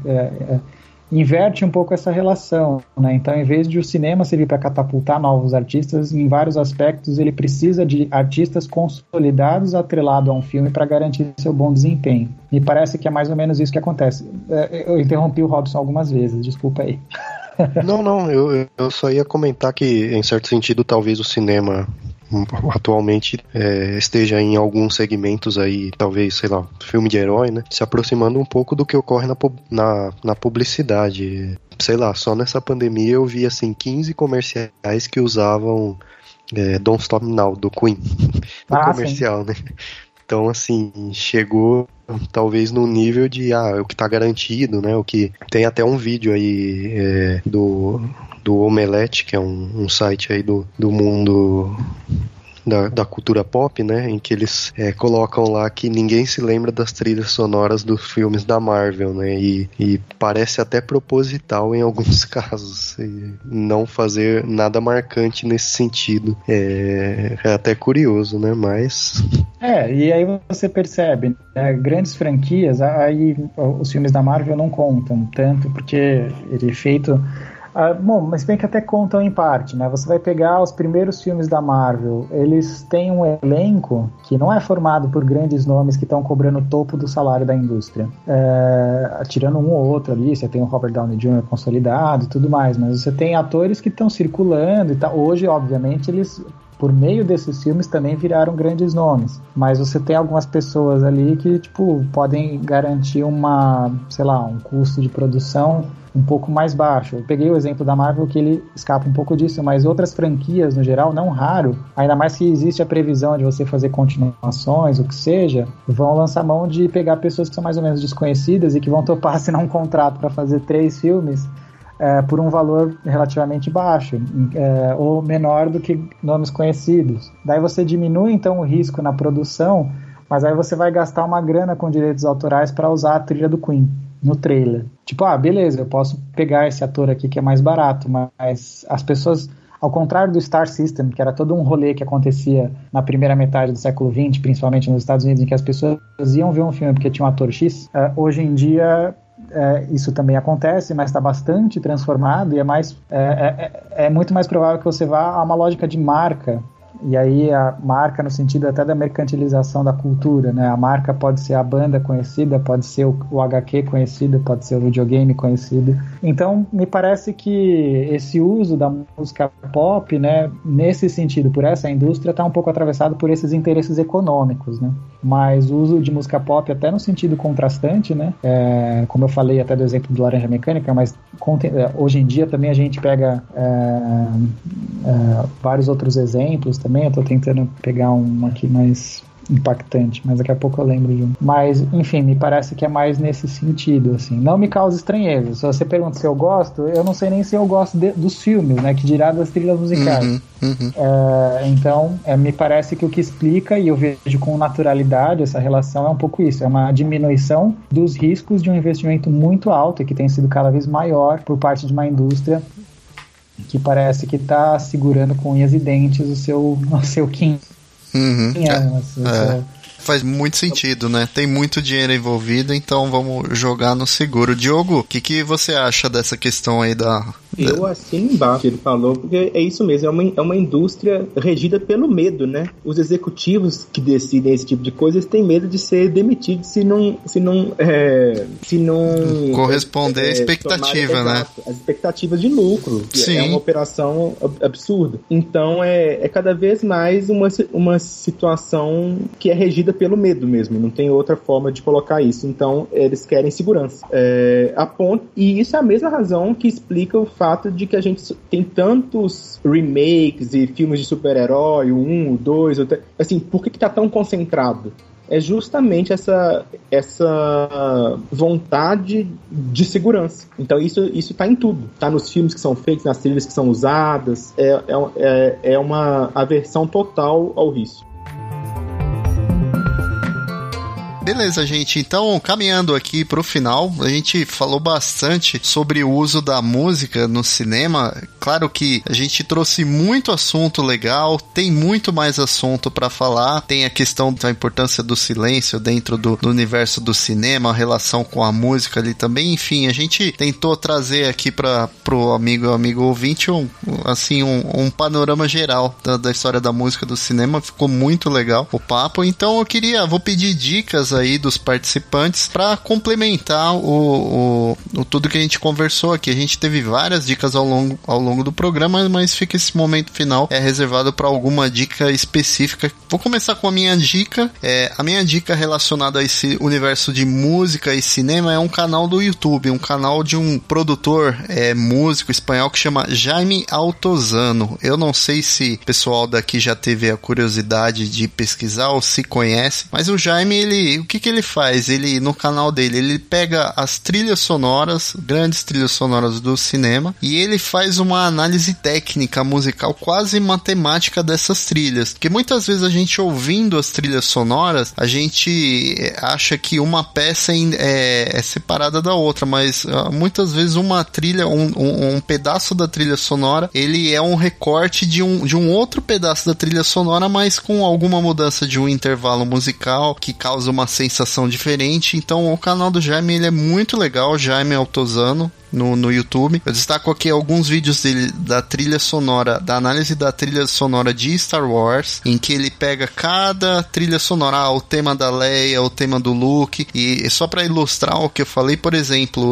inverte um pouco essa relação, né? Então, em vez de o cinema servir para catapultar novos artistas, em vários aspectos ele precisa de artistas consolidados atrelados a um filme para garantir seu bom desempenho. Me parece que é mais ou menos isso que acontece. Eu interrompi o Robson algumas vezes, desculpa aí. Não, eu só ia comentar que, em certo sentido, talvez o cinema atualmente esteja em alguns segmentos aí, talvez, sei lá, filme de herói, né, se aproximando um pouco do que ocorre na publicidade. Sei lá, só nessa pandemia eu vi assim 15 comerciais que usavam Don't Stop Now, do Queen, no comercial, sim. Né? Então, assim, chegou talvez no nível de o que tá garantido, né? O que tem até um vídeo aí do Omelete, que é um site aí do mundo da cultura pop, né? Em que eles colocam lá que ninguém se lembra das trilhas sonoras dos filmes da Marvel, né? E parece até proposital em alguns casos não fazer nada marcante nesse sentido. É até curioso, né? Mas... e aí você percebe, né? Grandes franquias, aí os filmes da Marvel não contam tanto, porque ele é feito... bom, mas bem que até contam em parte, né? Você vai pegar os primeiros filmes da Marvel, eles têm um elenco que não é formado por grandes nomes que estão cobrando o topo do salário da indústria. Tirando um ou outro ali, você tem o Robert Downey Jr. consolidado e tudo mais, mas você tem atores que estão circulando e tal. Hoje, obviamente, eles... por meio desses filmes também viraram grandes nomes, mas você tem algumas pessoas ali que, tipo, podem garantir um custo de produção um pouco mais baixo. Eu peguei o exemplo da Marvel que ele escapa um pouco disso, mas outras franquias, no geral, não raro, ainda mais que existe a previsão de você fazer continuações, o que seja, vão lançar mão de pegar pessoas que são mais ou menos desconhecidas e que vão topar assinar um contrato para fazer 3 filmes por um valor relativamente baixo, ou menor do que nomes conhecidos. Daí você diminui então o risco na produção, mas aí você vai gastar uma grana com direitos autorais para usar a trilha do Queen no trailer. Tipo, beleza, eu posso pegar esse ator aqui que é mais barato, mas as pessoas, ao contrário do Star System, que era todo um rolê que acontecia na primeira metade do século XX, principalmente nos Estados Unidos, em que as pessoas iam ver um filme porque tinha um ator X, hoje em dia isso também acontece, mas está bastante transformado e é muito mais provável que você vá a uma lógica de marca E aí a marca no sentido até da mercantilização da cultura, né? A marca pode ser a banda conhecida, pode ser o HQ conhecido, pode ser o videogame conhecido. Então me parece que esse uso da música pop, né, nesse sentido, por essa indústria, está um pouco atravessado por esses interesses econômicos, né? Mas o uso de música pop até no sentido contrastante, né? Como eu falei até do exemplo do Laranja Mecânica, mas hoje em dia também a gente pega vários outros exemplos também. Eu tô tentando pegar um aqui mais impactante, mas daqui a pouco eu lembro de um. Mas, enfim, me parece que é mais nesse sentido, assim. Não me causa estranheza. Se você pergunta se eu gosto, eu não sei nem se eu gosto dos filmes, né? Que dirá das trilhas musicais. Então, me parece que o que explica, e eu vejo com naturalidade essa relação, é um pouco isso. É uma diminuição dos riscos de um investimento muito alto e que tem sido cada vez maior por parte de uma indústria que parece que está segurando com unhas e dentes o seu quinhão. Faz muito sentido, né? Tem muito dinheiro envolvido, então vamos jogar no seguro. Diogo, o que você acha dessa questão aí Eu assino embaixo, ele falou, porque é isso mesmo, é uma indústria regida pelo medo, né? Os executivos que decidem esse tipo de coisa, eles têm medo de ser demitidos se não corresponder à expectativa, né? As expectativas de lucro, que é uma operação absurda. Então é cada vez mais uma situação que é regida pelo medo mesmo, não tem outra forma de colocar isso. Então eles querem segurança. E isso é a mesma razão que explica o fato de que a gente tem tantos remakes e filmes de super-herói, o 1, o 2, assim, por que tá tão concentrado? É justamente essa vontade de segurança. Então isso tá em tudo. Tá nos filmes que são feitos, nas trilhas que são usadas. É uma aversão total ao risco. Beleza, gente. Então, caminhando aqui pro final, a gente falou bastante sobre o uso da música no cinema. Claro que a gente trouxe muito assunto legal, tem muito mais assunto pra falar. Tem a questão da importância do silêncio dentro do universo do cinema, a relação com a música ali também. Enfim, a gente tentou trazer aqui pro amigo ouvinte um panorama geral da história da música do cinema. Ficou muito legal o papo. Então vou pedir dicas aí dos participantes para complementar o tudo que a gente conversou aqui. A gente teve várias dicas ao longo do programa, mas fica esse momento final reservado para alguma dica específica. Vou começar com a minha dica. A minha dica relacionada a esse universo de música e cinema é um canal do YouTube, um canal de um produtor músico espanhol que chama Jaime Altozano. Eu não sei se o pessoal daqui já teve a curiosidade de pesquisar ou se conhece, mas o Jaime, o que ele faz? Ele, no canal dele, ele pega as trilhas sonoras, grandes trilhas sonoras do cinema, e ele faz uma análise técnica musical, quase matemática dessas trilhas. Porque muitas vezes a gente ouvindo as trilhas sonoras, a gente acha que uma peça é separada da outra, mas muitas vezes uma trilha, um pedaço da trilha sonora, ele é um recorte de um outro pedaço da trilha sonora, mas com alguma mudança de um intervalo musical que causa uma sensação diferente. Então o canal do Jaime, ele é muito legal, Jaime Altozano, no YouTube. Eu destaco aqui alguns vídeos dele da trilha sonora, da análise da trilha sonora de Star Wars, em que ele pega cada trilha sonora, o tema da Leia, o tema do Luke, e só para ilustrar o que eu falei, por exemplo,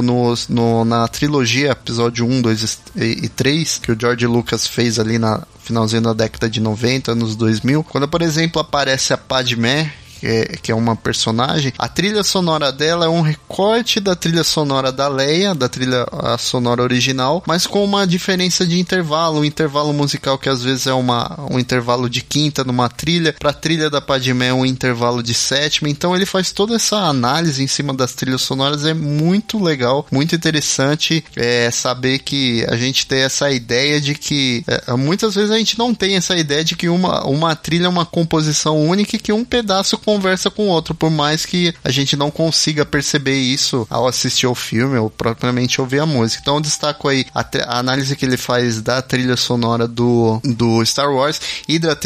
na trilogia episódio 1, 2 e 3, que o George Lucas fez ali na finalzinho da década de 90, anos 2000, quando, por exemplo, aparece a Padmé, que é uma personagem, a trilha sonora dela é um recorte da trilha sonora da Leia, da trilha sonora original, mas com uma diferença de intervalo, um intervalo musical que às vezes é um intervalo de quinta numa trilha, pra trilha da Padmé um intervalo de sétima. Então ele faz toda essa análise em cima das trilhas sonoras. É muito legal, muito interessante saber que a gente tem essa ideia de que muitas vezes a gente não tem essa ideia de que uma trilha é uma composição única e que um pedaço conversa com o outro, por mais que a gente não consiga perceber isso ao assistir ao filme ou propriamente ouvir a música. Então eu destaco aí a análise que ele faz da trilha sonora do Star Wars e da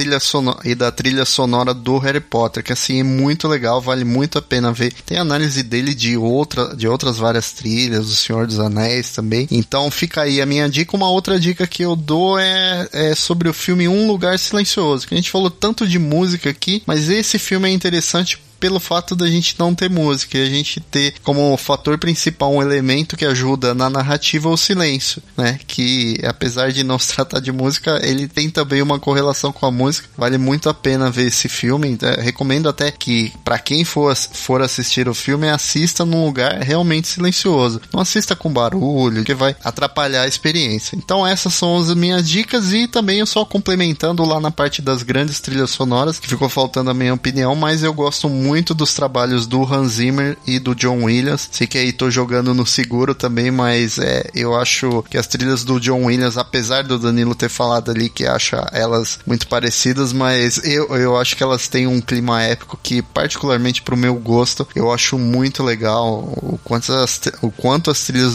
trilha sonora do Harry Potter, que assim é muito legal, vale muito a pena ver. Tem análise dele de outras várias trilhas, do Senhor dos Anéis também. Então fica aí a minha dica. Uma outra dica que eu dou é sobre o filme Um Lugar Silencioso, que a gente falou tanto de música aqui, mas esse filme é interessante pelo fato da gente não ter música e a gente ter como fator principal um elemento que ajuda na narrativa o silêncio, né? Que apesar de não se tratar de música, ele tem também uma correlação com a música. Vale muito a pena ver esse filme. Então, recomendo até que para quem for assistir o filme, assista num lugar realmente silencioso. Não assista com barulho, que vai atrapalhar a experiência. Então essas são as minhas dicas e também eu só complementando lá na parte das grandes trilhas sonoras, que ficou faltando a minha opinião, mas eu gosto muito dos trabalhos do Hans Zimmer e do John Williams. Sei que aí tô jogando no seguro também, mas eu acho que as trilhas do John Williams, apesar do Danilo ter falado ali que acha elas muito parecidas, mas eu acho que elas têm um clima épico que, particularmente pro meu gosto, eu acho muito legal o quanto as trilhas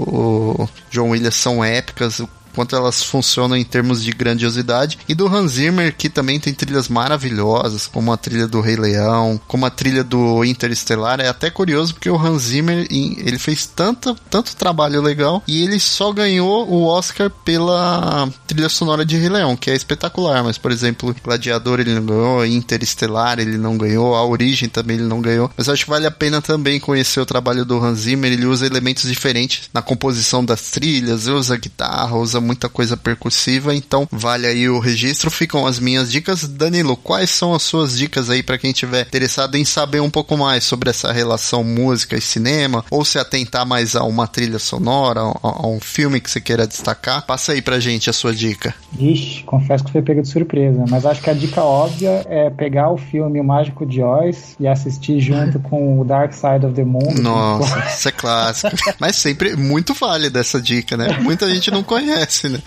do John Williams são épicas, quanto elas funcionam em termos de grandiosidade, e do Hans Zimmer, que também tem trilhas maravilhosas, como a trilha do Rei Leão, como a trilha do Interestelar. É até curioso, porque o Hans Zimmer, ele fez tanto trabalho legal, e ele só ganhou o Oscar pela trilha sonora de Rei Leão, que é espetacular, mas, por exemplo, Gladiador ele não ganhou, Interestelar ele não ganhou, A Origem também ele não ganhou, mas acho que vale a pena também conhecer o trabalho do Hans Zimmer. Ele usa elementos diferentes na composição das trilhas, usa guitarra, usa muita coisa percussiva, então vale aí o registro. Ficam as minhas dicas. Danilo, quais são as suas dicas aí para quem estiver interessado em saber um pouco mais sobre essa relação música e cinema, ou se atentar mais a uma trilha sonora, a um filme que você queira destacar? Passa aí pra gente a sua dica. Ixi, confesso que foi pego de surpresa, mas acho que a dica óbvia é pegar o filme O Mágico de Oz e assistir junto com o Dark Side of the Moon. Nossa, isso é clássico. Mas sempre muito válida essa dica, né? Muita gente não conhece, né?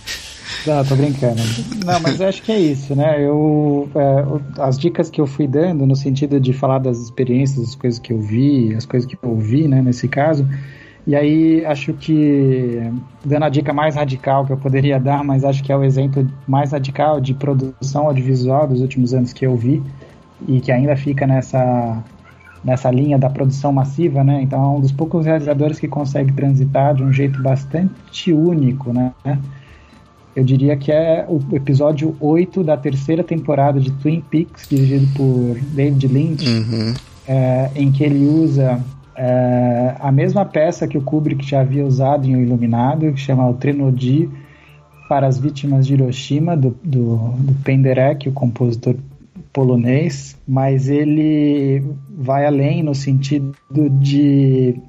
Não, tô brincando. Não, mas eu acho que é isso, né? As dicas que eu fui dando, no sentido de falar das experiências, as coisas que eu vi, as coisas que eu ouvi, né, nesse caso. E aí, acho que, dando a dica mais radical que eu poderia dar, mas acho que é o exemplo mais radical de produção audiovisual dos últimos anos que eu vi, e que ainda fica nessa linha da produção massiva, né? Então é um dos poucos realizadores que consegue transitar de um jeito bastante único, né? Eu diria que é o episódio 8 da terceira temporada de Twin Peaks, dirigido por David Lynch, em que ele usa a mesma peça que o Kubrick já havia usado em O Iluminado, que chama o Threnody para as Vítimas de Hiroshima, do Penderecki, o compositor polonês, mas ele vai além no sentido de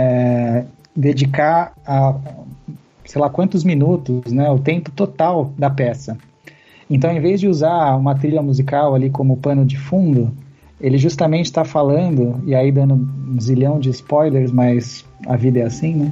dedicar a sei lá quantos minutos, né, o tempo total da peça. Então, em vez de usar uma trilha musical ali como pano de fundo, ele justamente está falando, e aí dando um zilhão de spoilers, mas a vida é assim, né?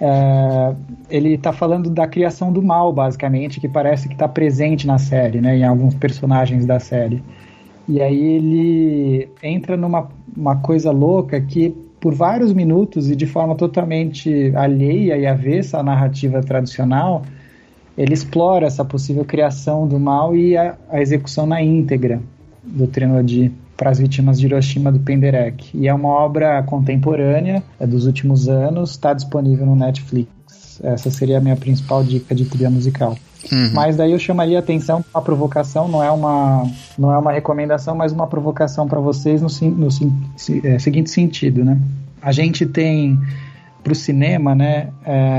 Ele está falando da criação do mal, basicamente, que parece que está presente na série, né, em alguns personagens da série. E aí ele entra numa coisa louca que, por vários minutos e de forma totalmente alheia e avessa à narrativa tradicional, ele explora essa possível criação do mal e a execução na íntegra do Threnody para as Vítimas de Hiroshima, do Penderecki. E é uma obra contemporânea, dos últimos anos, está disponível no Netflix. Essa seria a minha principal dica de trilha musical. Uhum. Mas daí eu chamaria a atenção para a provocação, não é uma recomendação, mas uma provocação para vocês no seguinte sentido, né? A gente tem para o cinema, né,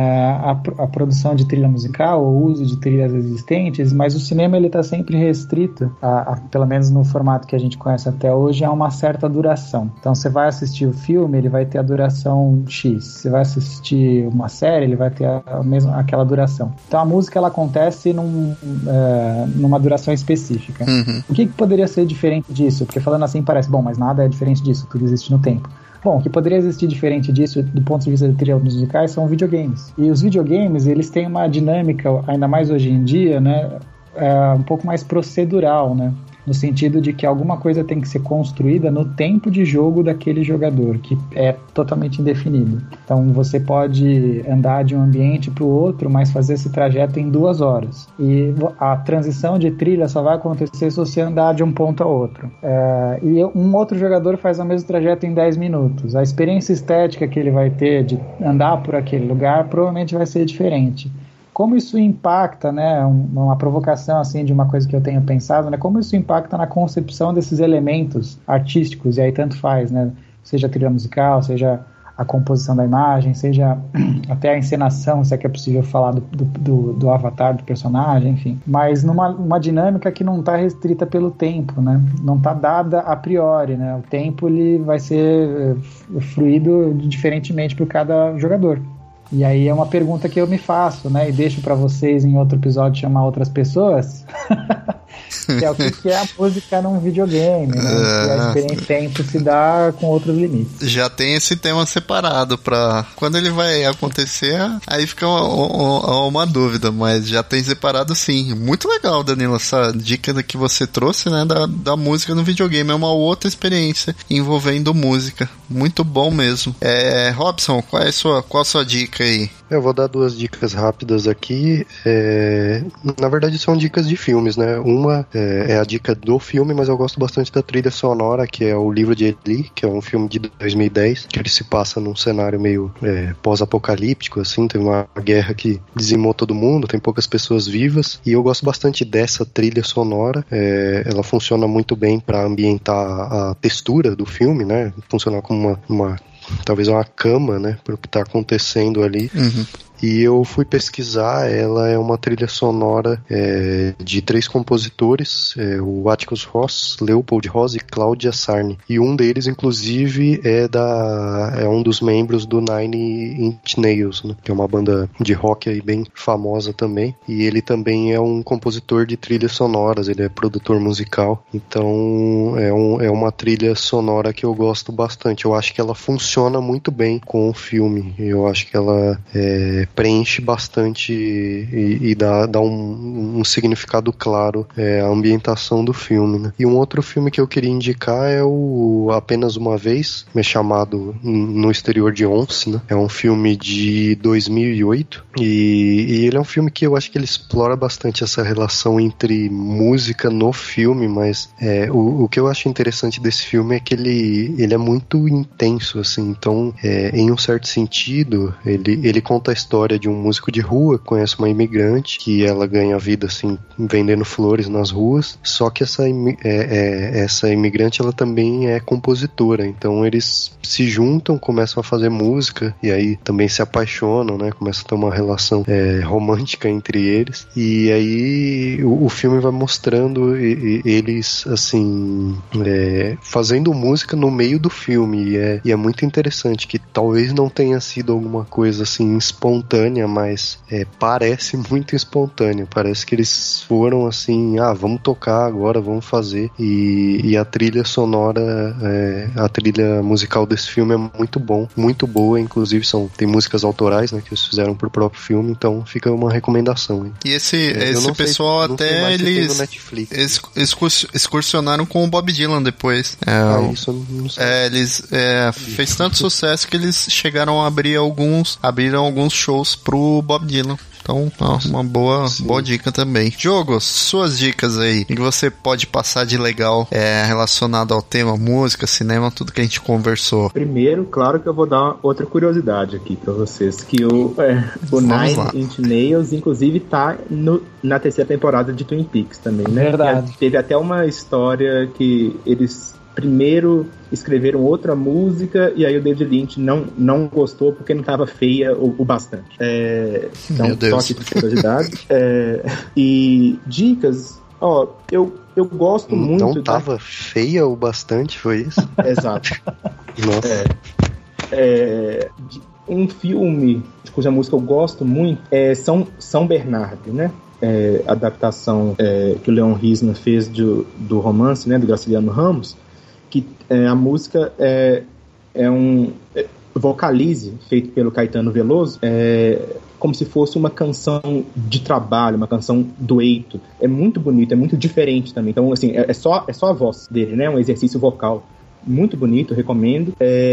a produção de trilha musical, o uso de trilhas existentes, mas o cinema ele está sempre restrito, pelo menos no formato que a gente conhece até hoje, a uma certa duração. Então você vai assistir o filme, ele vai ter a duração X. Você vai assistir uma série, ele vai ter aquela duração. Então a música ela acontece numa duração específica. Uhum. O que poderia ser diferente disso? Porque falando assim parece, bom, mas nada é diferente disso, tudo existe no tempo. Bom, o que poderia existir diferente disso, do ponto de vista de trilhas musicais, são videogames. E os videogames, eles têm uma dinâmica, ainda mais hoje em dia, né, um pouco mais procedural, né? no sentido de que alguma coisa tem que ser construída no tempo de jogo daquele jogador, que é totalmente indefinido. Então você pode andar de um ambiente para o outro, mas fazer esse trajeto em 2 horas. E a transição de trilha só vai acontecer se você andar de um ponto a outro. E um outro jogador faz o mesmo trajeto em 10 minutos. A experiência estética que ele vai ter de andar por aquele lugar provavelmente vai ser diferente. Como isso impacta, né, uma provocação assim de uma coisa que eu tenho pensado, né, como isso impacta na concepção desses elementos artísticos, e aí tanto faz, né, seja a trilha musical, seja a composição da imagem, seja até a encenação, se é que é possível falar do avatar, do personagem, enfim. Mas numa dinâmica que não está restrita pelo tempo, né? Não está dada a priori, né? O tempo ele vai ser fluido diferentemente por cada jogador. E aí é uma pergunta que eu me faço, né? E deixo para vocês em outro episódio chamar outras pessoas. Que é o que é a música num videogame, né? Que a experiência tempo se dá com outros limites. Já tem esse tema separado pra... Quando ele vai acontecer, aí fica uma dúvida, mas já tem separado sim. Muito legal, Danilo, essa dica que você trouxe, né? Da música no videogame. É uma outra experiência envolvendo música. Muito bom mesmo. Robson, qual a sua dica aí? Eu vou dar 2 dicas rápidas aqui. Na verdade são dicas de filmes, né? Uma é a dica do filme, mas eu gosto bastante da trilha sonora, que é o Livro de Eli, que é um filme de 2010, que ele se passa num cenário meio pós-apocalíptico, assim, tem uma guerra que dizimou todo mundo, tem poucas pessoas vivas, e eu gosto bastante dessa trilha sonora. Ela funciona muito bem para ambientar a textura do filme, né? Funciona como talvez uma cama, né, para o que está acontecendo ali. Uhum. E eu fui pesquisar, ela é uma trilha sonora de 3 compositores, o Atticus Ross, Leopold Ross e Claudia Sarni. E um deles, inclusive, é um dos membros do Nine Inch Nails, né? Que é uma banda de rock aí bem famosa também. E ele também é um compositor de trilhas sonoras, ele é produtor musical. Então é uma trilha sonora que eu gosto bastante. Eu acho que ela funciona muito bem com o filme. Eu acho que ela preenche bastante e dá um significado claro à ambientação do filme, né? E um outro filme que eu queria indicar é o Apenas Uma Vez, chamado No Exterior de Once, né? É um filme de 2008 e ele é um filme que eu acho que ele explora bastante essa relação entre música no filme, mas o que eu acho interessante desse filme é que ele é muito intenso, assim. Então, em um certo sentido, ele conta a história de um músico de rua que conhece uma imigrante, que ela ganha vida assim vendendo flores nas ruas, só que essa imigrante ela também é compositora, então eles se juntam, começam a fazer música e aí também se apaixonam, né? Começa a ter uma relação romântica entre eles, e aí o filme vai mostrando eles assim fazendo música no meio do filme, e é muito interessante que talvez não tenha sido alguma coisa assim espontânea, mas parece muito espontâneo, parece que eles foram assim, vamos tocar agora, vamos fazer, e a trilha sonora, a trilha musical desse filme é muito boa, inclusive tem músicas autorais, né, que eles fizeram pro próprio filme, então fica uma recomendação, hein? E esse pessoal até eles excursionaram com o Bob Dylan depois. Isso eu não sei. Eles fez tanto sucesso que eles chegaram a abriram alguns shows pro Bob Dylan. Então, uma boa dica também. Diogo, suas dicas aí, que você pode passar de legal relacionado ao tema música, cinema, tudo que a gente conversou. Primeiro, claro que eu vou dar outra curiosidade aqui pra vocês, que o Nine Inch Nails, inclusive, tá na 3ª temporada de Twin Peaks também, né? Verdade. Teve até uma história que eles primeiro escreveram outra música e aí o David Lynch não gostou porque não estava feia o bastante. Então, toque de curiosidade. E dicas, eu gosto muito... Não estava feia o bastante, foi isso? Exato. Nossa. Um filme cuja música eu gosto muito é São Bernardo, né? Adaptação que o Leon Risner fez do romance, né, do Graciliano Ramos, que a música é um Vocalize, feito pelo Caetano Veloso, como se fosse uma canção de trabalho, uma canção dueto. É muito bonito, é muito diferente também. Então, assim, é só a voz dele, né? Um exercício vocal muito bonito, recomendo.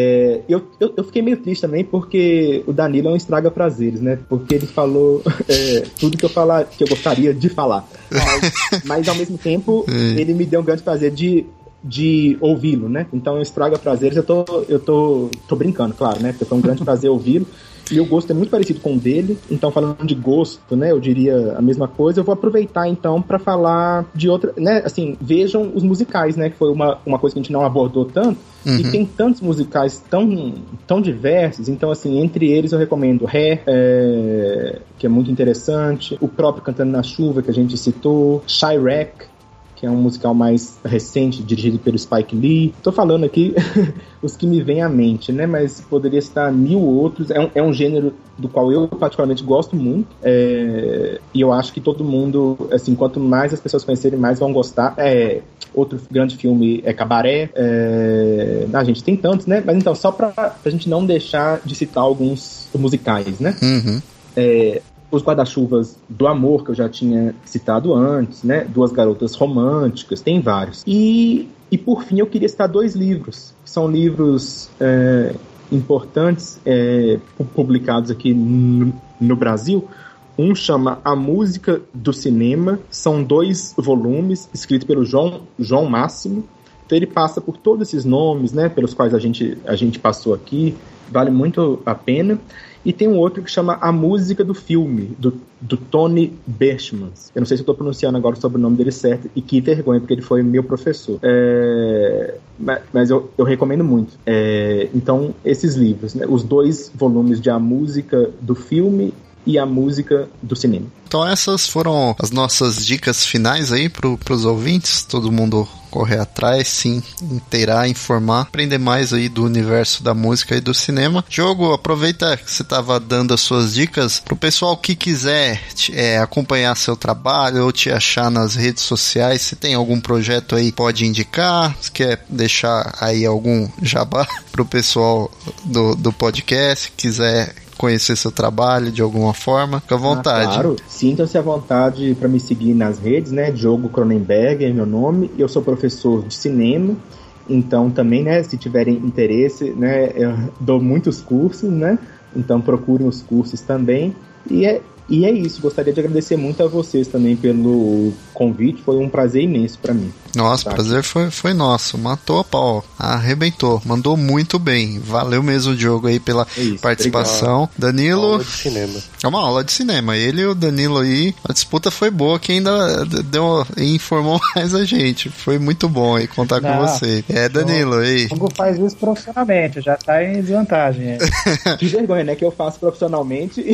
Eu fiquei meio triste também porque o Danilo é um estraga prazeres, né? Porque ele falou tudo que eu gostaria de falar. Mas ao mesmo tempo, ele me deu um grande prazer de ouvi-lo, né? Então, estraga prazeres, eu tô brincando, claro, né? Porque foi um grande prazer ouvi-lo. E o gosto é muito parecido com o dele. Então, falando de gosto, né, eu diria a mesma coisa. Eu vou aproveitar, então, para falar de outra, né, assim, vejam os musicais, né, que foi uma coisa que a gente não abordou tanto. Uhum. E tem tantos musicais tão diversos. Então, assim, entre eles eu recomendo Hair, que é muito interessante. O próprio Cantando na Chuva, que a gente citou. Chirac, que é um musical mais recente, dirigido pelo Spike Lee. Tô falando aqui os que me vêm à mente, né? Mas poderia citar 1000 outros. É um gênero do qual eu particularmente gosto muito. E eu acho que todo mundo, assim, quanto mais as pessoas conhecerem, mais vão gostar. Outro grande filme é Cabaré. A gente tem tantos, né? Mas então, só pra gente não deixar de citar alguns musicais, né? Uhum. Os Guarda-Chuvas do Amor, que eu já tinha citado antes, né? Duas Garotas Românticas, tem vários. E por fim, eu queria citar 2 livros, que são livros importantes, publicados aqui no Brasil. Um chama A Música do Cinema, são 2 volumes, escritos pelo João Máximo. Então ele passa por todos esses nomes, né? Pelos quais a gente passou aqui, vale muito a pena. E tem um outro que chama A Música do Filme, do Tony Berchmans. Eu não sei se eu estou pronunciando agora o sobrenome dele certo, e que vergonha, porque ele foi meu professor. Mas eu recomendo muito. Então, esses livros, né? Os 2 volumes de A Música do Filme e A Música do Cinema. Então essas foram as nossas dicas finais aí pros ouvintes. Todo mundo correr atrás, sim, inteirar, informar, aprender mais aí do universo da música e do cinema. Diogo, aproveita que você estava dando as suas dicas pro pessoal que quiser acompanhar seu trabalho ou te achar nas redes sociais. Se tem algum projeto aí, pode indicar. Se quer deixar aí algum jabá pro pessoal do podcast, quiser conhecer seu trabalho de alguma forma, fica à vontade. Claro, sintam-se à vontade para me seguir nas redes, né? Diogo Cronenberg é meu nome, eu sou professor de cinema, então também, né, se tiverem interesse, né, eu dou muitos cursos, né? Então procurem os cursos também. E é isso, gostaria de agradecer muito a vocês também pelo convite, foi um prazer imenso para mim. Nossa, prazer foi nosso, matou a pau, arrebentou, mandou muito bem, valeu mesmo o Diogo aí pela participação. Obrigado. Danilo, aula de cinema. É uma aula de cinema, ele e o Danilo aí, a disputa foi boa, que ainda informou mais a gente, foi muito bom aí contar com você. Danilo, aí. O Diogo faz isso profissionalmente, já tá em desvantagem. Que vergonha, né, que eu faço profissionalmente.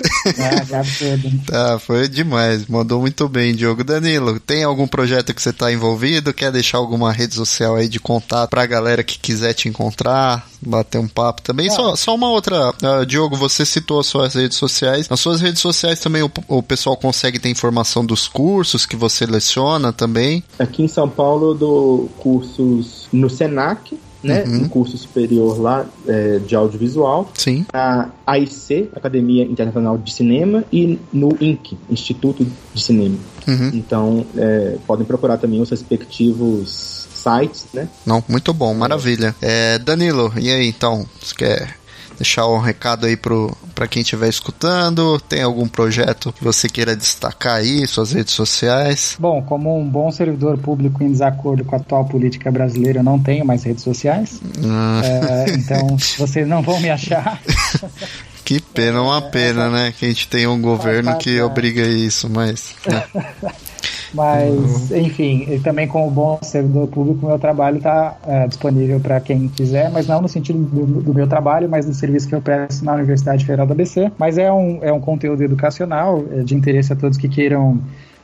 Tá, foi demais, mandou muito bem, Diogo. Danilo, tem algum projeto que você tá envolvido? Quer deixar alguma rede social aí de contato pra galera que quiser te encontrar, bater um papo também? Só uma outra, Diogo, você citou as suas redes sociais. Nas suas redes sociais também o pessoal consegue ter informação dos cursos que você leciona também? Aqui em São Paulo eu dou cursos no Senac, né? Um curso superior lá de audiovisual. Sim. A AIC, Academia Internacional de Cinema, e no INC, Instituto de Cinema. Então, podem procurar também os respectivos sites, né? Não, muito bom, maravilha. Danilo, e aí, então, você quer deixar um recado aí pra quem estiver escutando? Tem algum projeto que você queira destacar aí, suas redes sociais? Bom, como um bom servidor público em desacordo com a atual política brasileira, eu não tenho mais redes sociais. Então, vocês não vão me achar. Que pena, uma pena, né? Que a gente tem um governo que obriga isso, mas... Mas, enfim, e também como bom servidor público, meu trabalho está disponível para quem quiser, mas não no sentido do meu trabalho, mas do serviço que eu presto na Universidade Federal do ABC. Mas é um conteúdo educacional, de interesse a todos que queiram,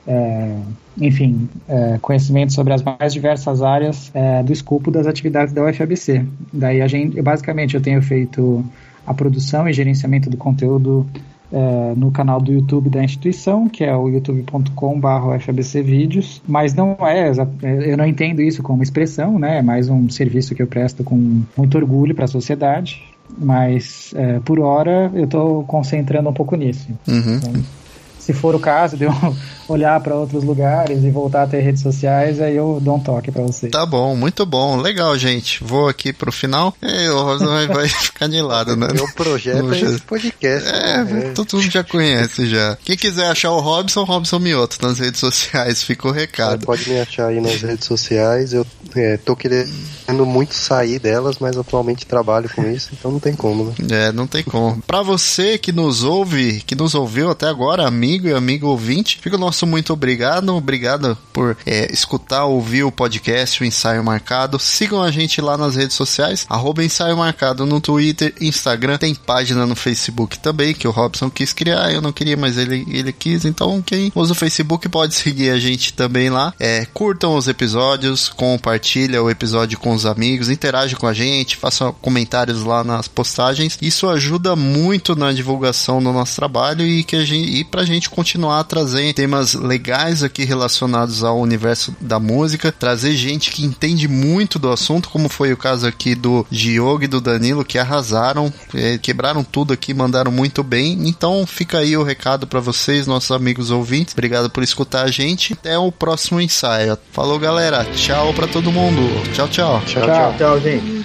conhecimento sobre as mais diversas áreas do escopo das atividades da UFABC. Daí basicamente eu tenho feito a produção e gerenciamento do conteúdo no canal do YouTube da instituição, que é o youtube.com/UFABCvídeos, mas não eu não entendo isso como expressão, né? É mais um serviço que eu presto com muito orgulho para a sociedade. Mas por hora eu estou concentrando um pouco nisso. Então, se for o caso de eu olhar para outros lugares e voltar a ter redes sociais, aí eu dou um toque para vocês. Tá bom, muito bom. Legal, gente. Vou aqui pro final. O Robson vai ficar de lado, né? Meu projeto é esse podcast. Todo mundo já conhece já. Quem quiser achar o Robson Mioto nas redes sociais, fica o recado. Pode me achar aí nas redes sociais. Eu tô querendo muito sair delas, mas atualmente trabalho com isso, então não tem como, né? Não tem como. Pra você que nos ouve, que nos ouviu até agora, amigo e amigo ouvinte, fica o nosso muito obrigado. Obrigado por escutar, ouvir o podcast, o Ensaio Marcado. Sigam a gente lá nas redes sociais, @Ensaio Marcado no Twitter, Instagram, tem página no Facebook também, que o Robson quis criar, eu não queria, mas ele quis, então quem usa o Facebook pode seguir a gente também lá. Curtam os episódios, compartilha o episódio com os amigos, interage com a gente, façam comentários lá nas postagens. Isso ajuda muito na divulgação do nosso trabalho e pra gente continuar a trazer temas legais aqui relacionados ao universo da música, trazer gente que entende muito do assunto, como foi o caso aqui do Diogo e do Danilo, que arrasaram, quebraram tudo aqui, mandaram muito bem. Então fica aí o recado pra vocês, nossos amigos ouvintes. Obrigado por escutar a gente. Até o próximo ensaio. Falou, galera. Tchau pra todo mundo. Tchau, tchau. Tchau, gente.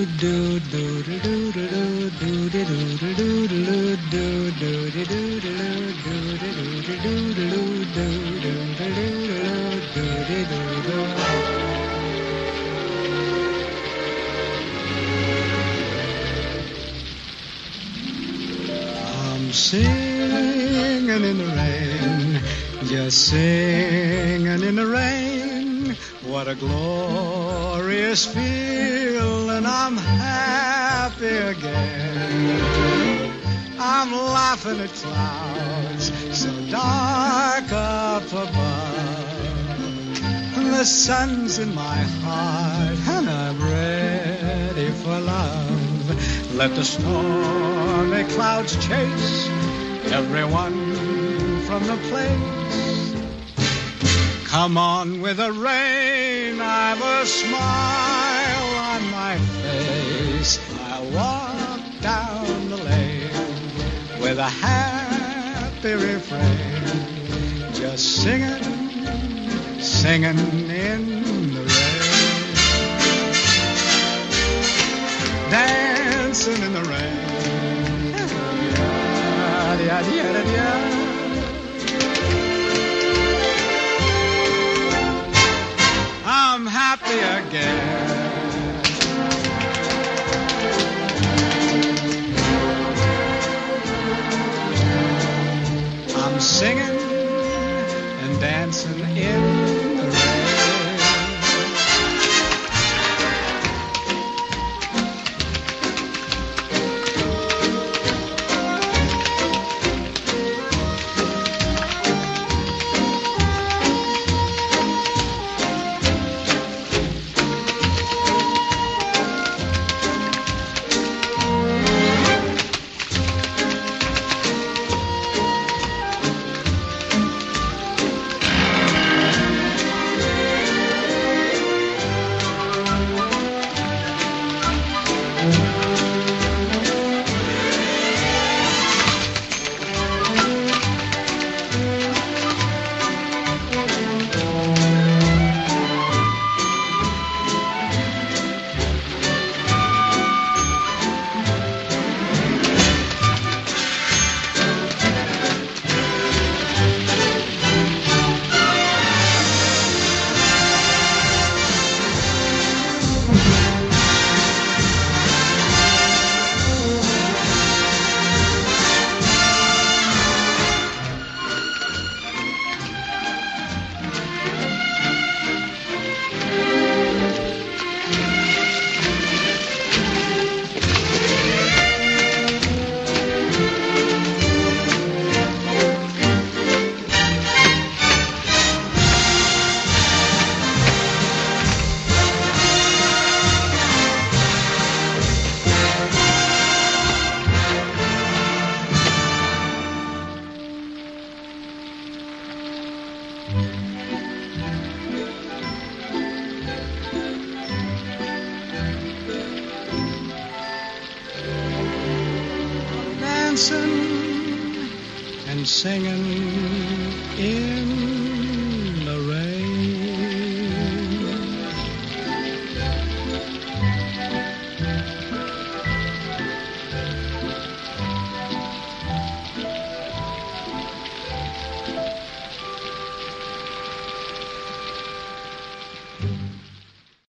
I'm singing in the rain, just singing in the rain. What a glorious feeling, I'm happy again. I'm laughing at clouds so dark up above. The sun's in my heart and I'm ready for love. Let the stormy clouds chase everyone from the place. Come on with the rain, I've a smile on my face. I'll walk down the lane with a happy refrain, just singing, singing in the rain, dancing in the rain. I'm happy again. I'm singing and dancing in the rain. singing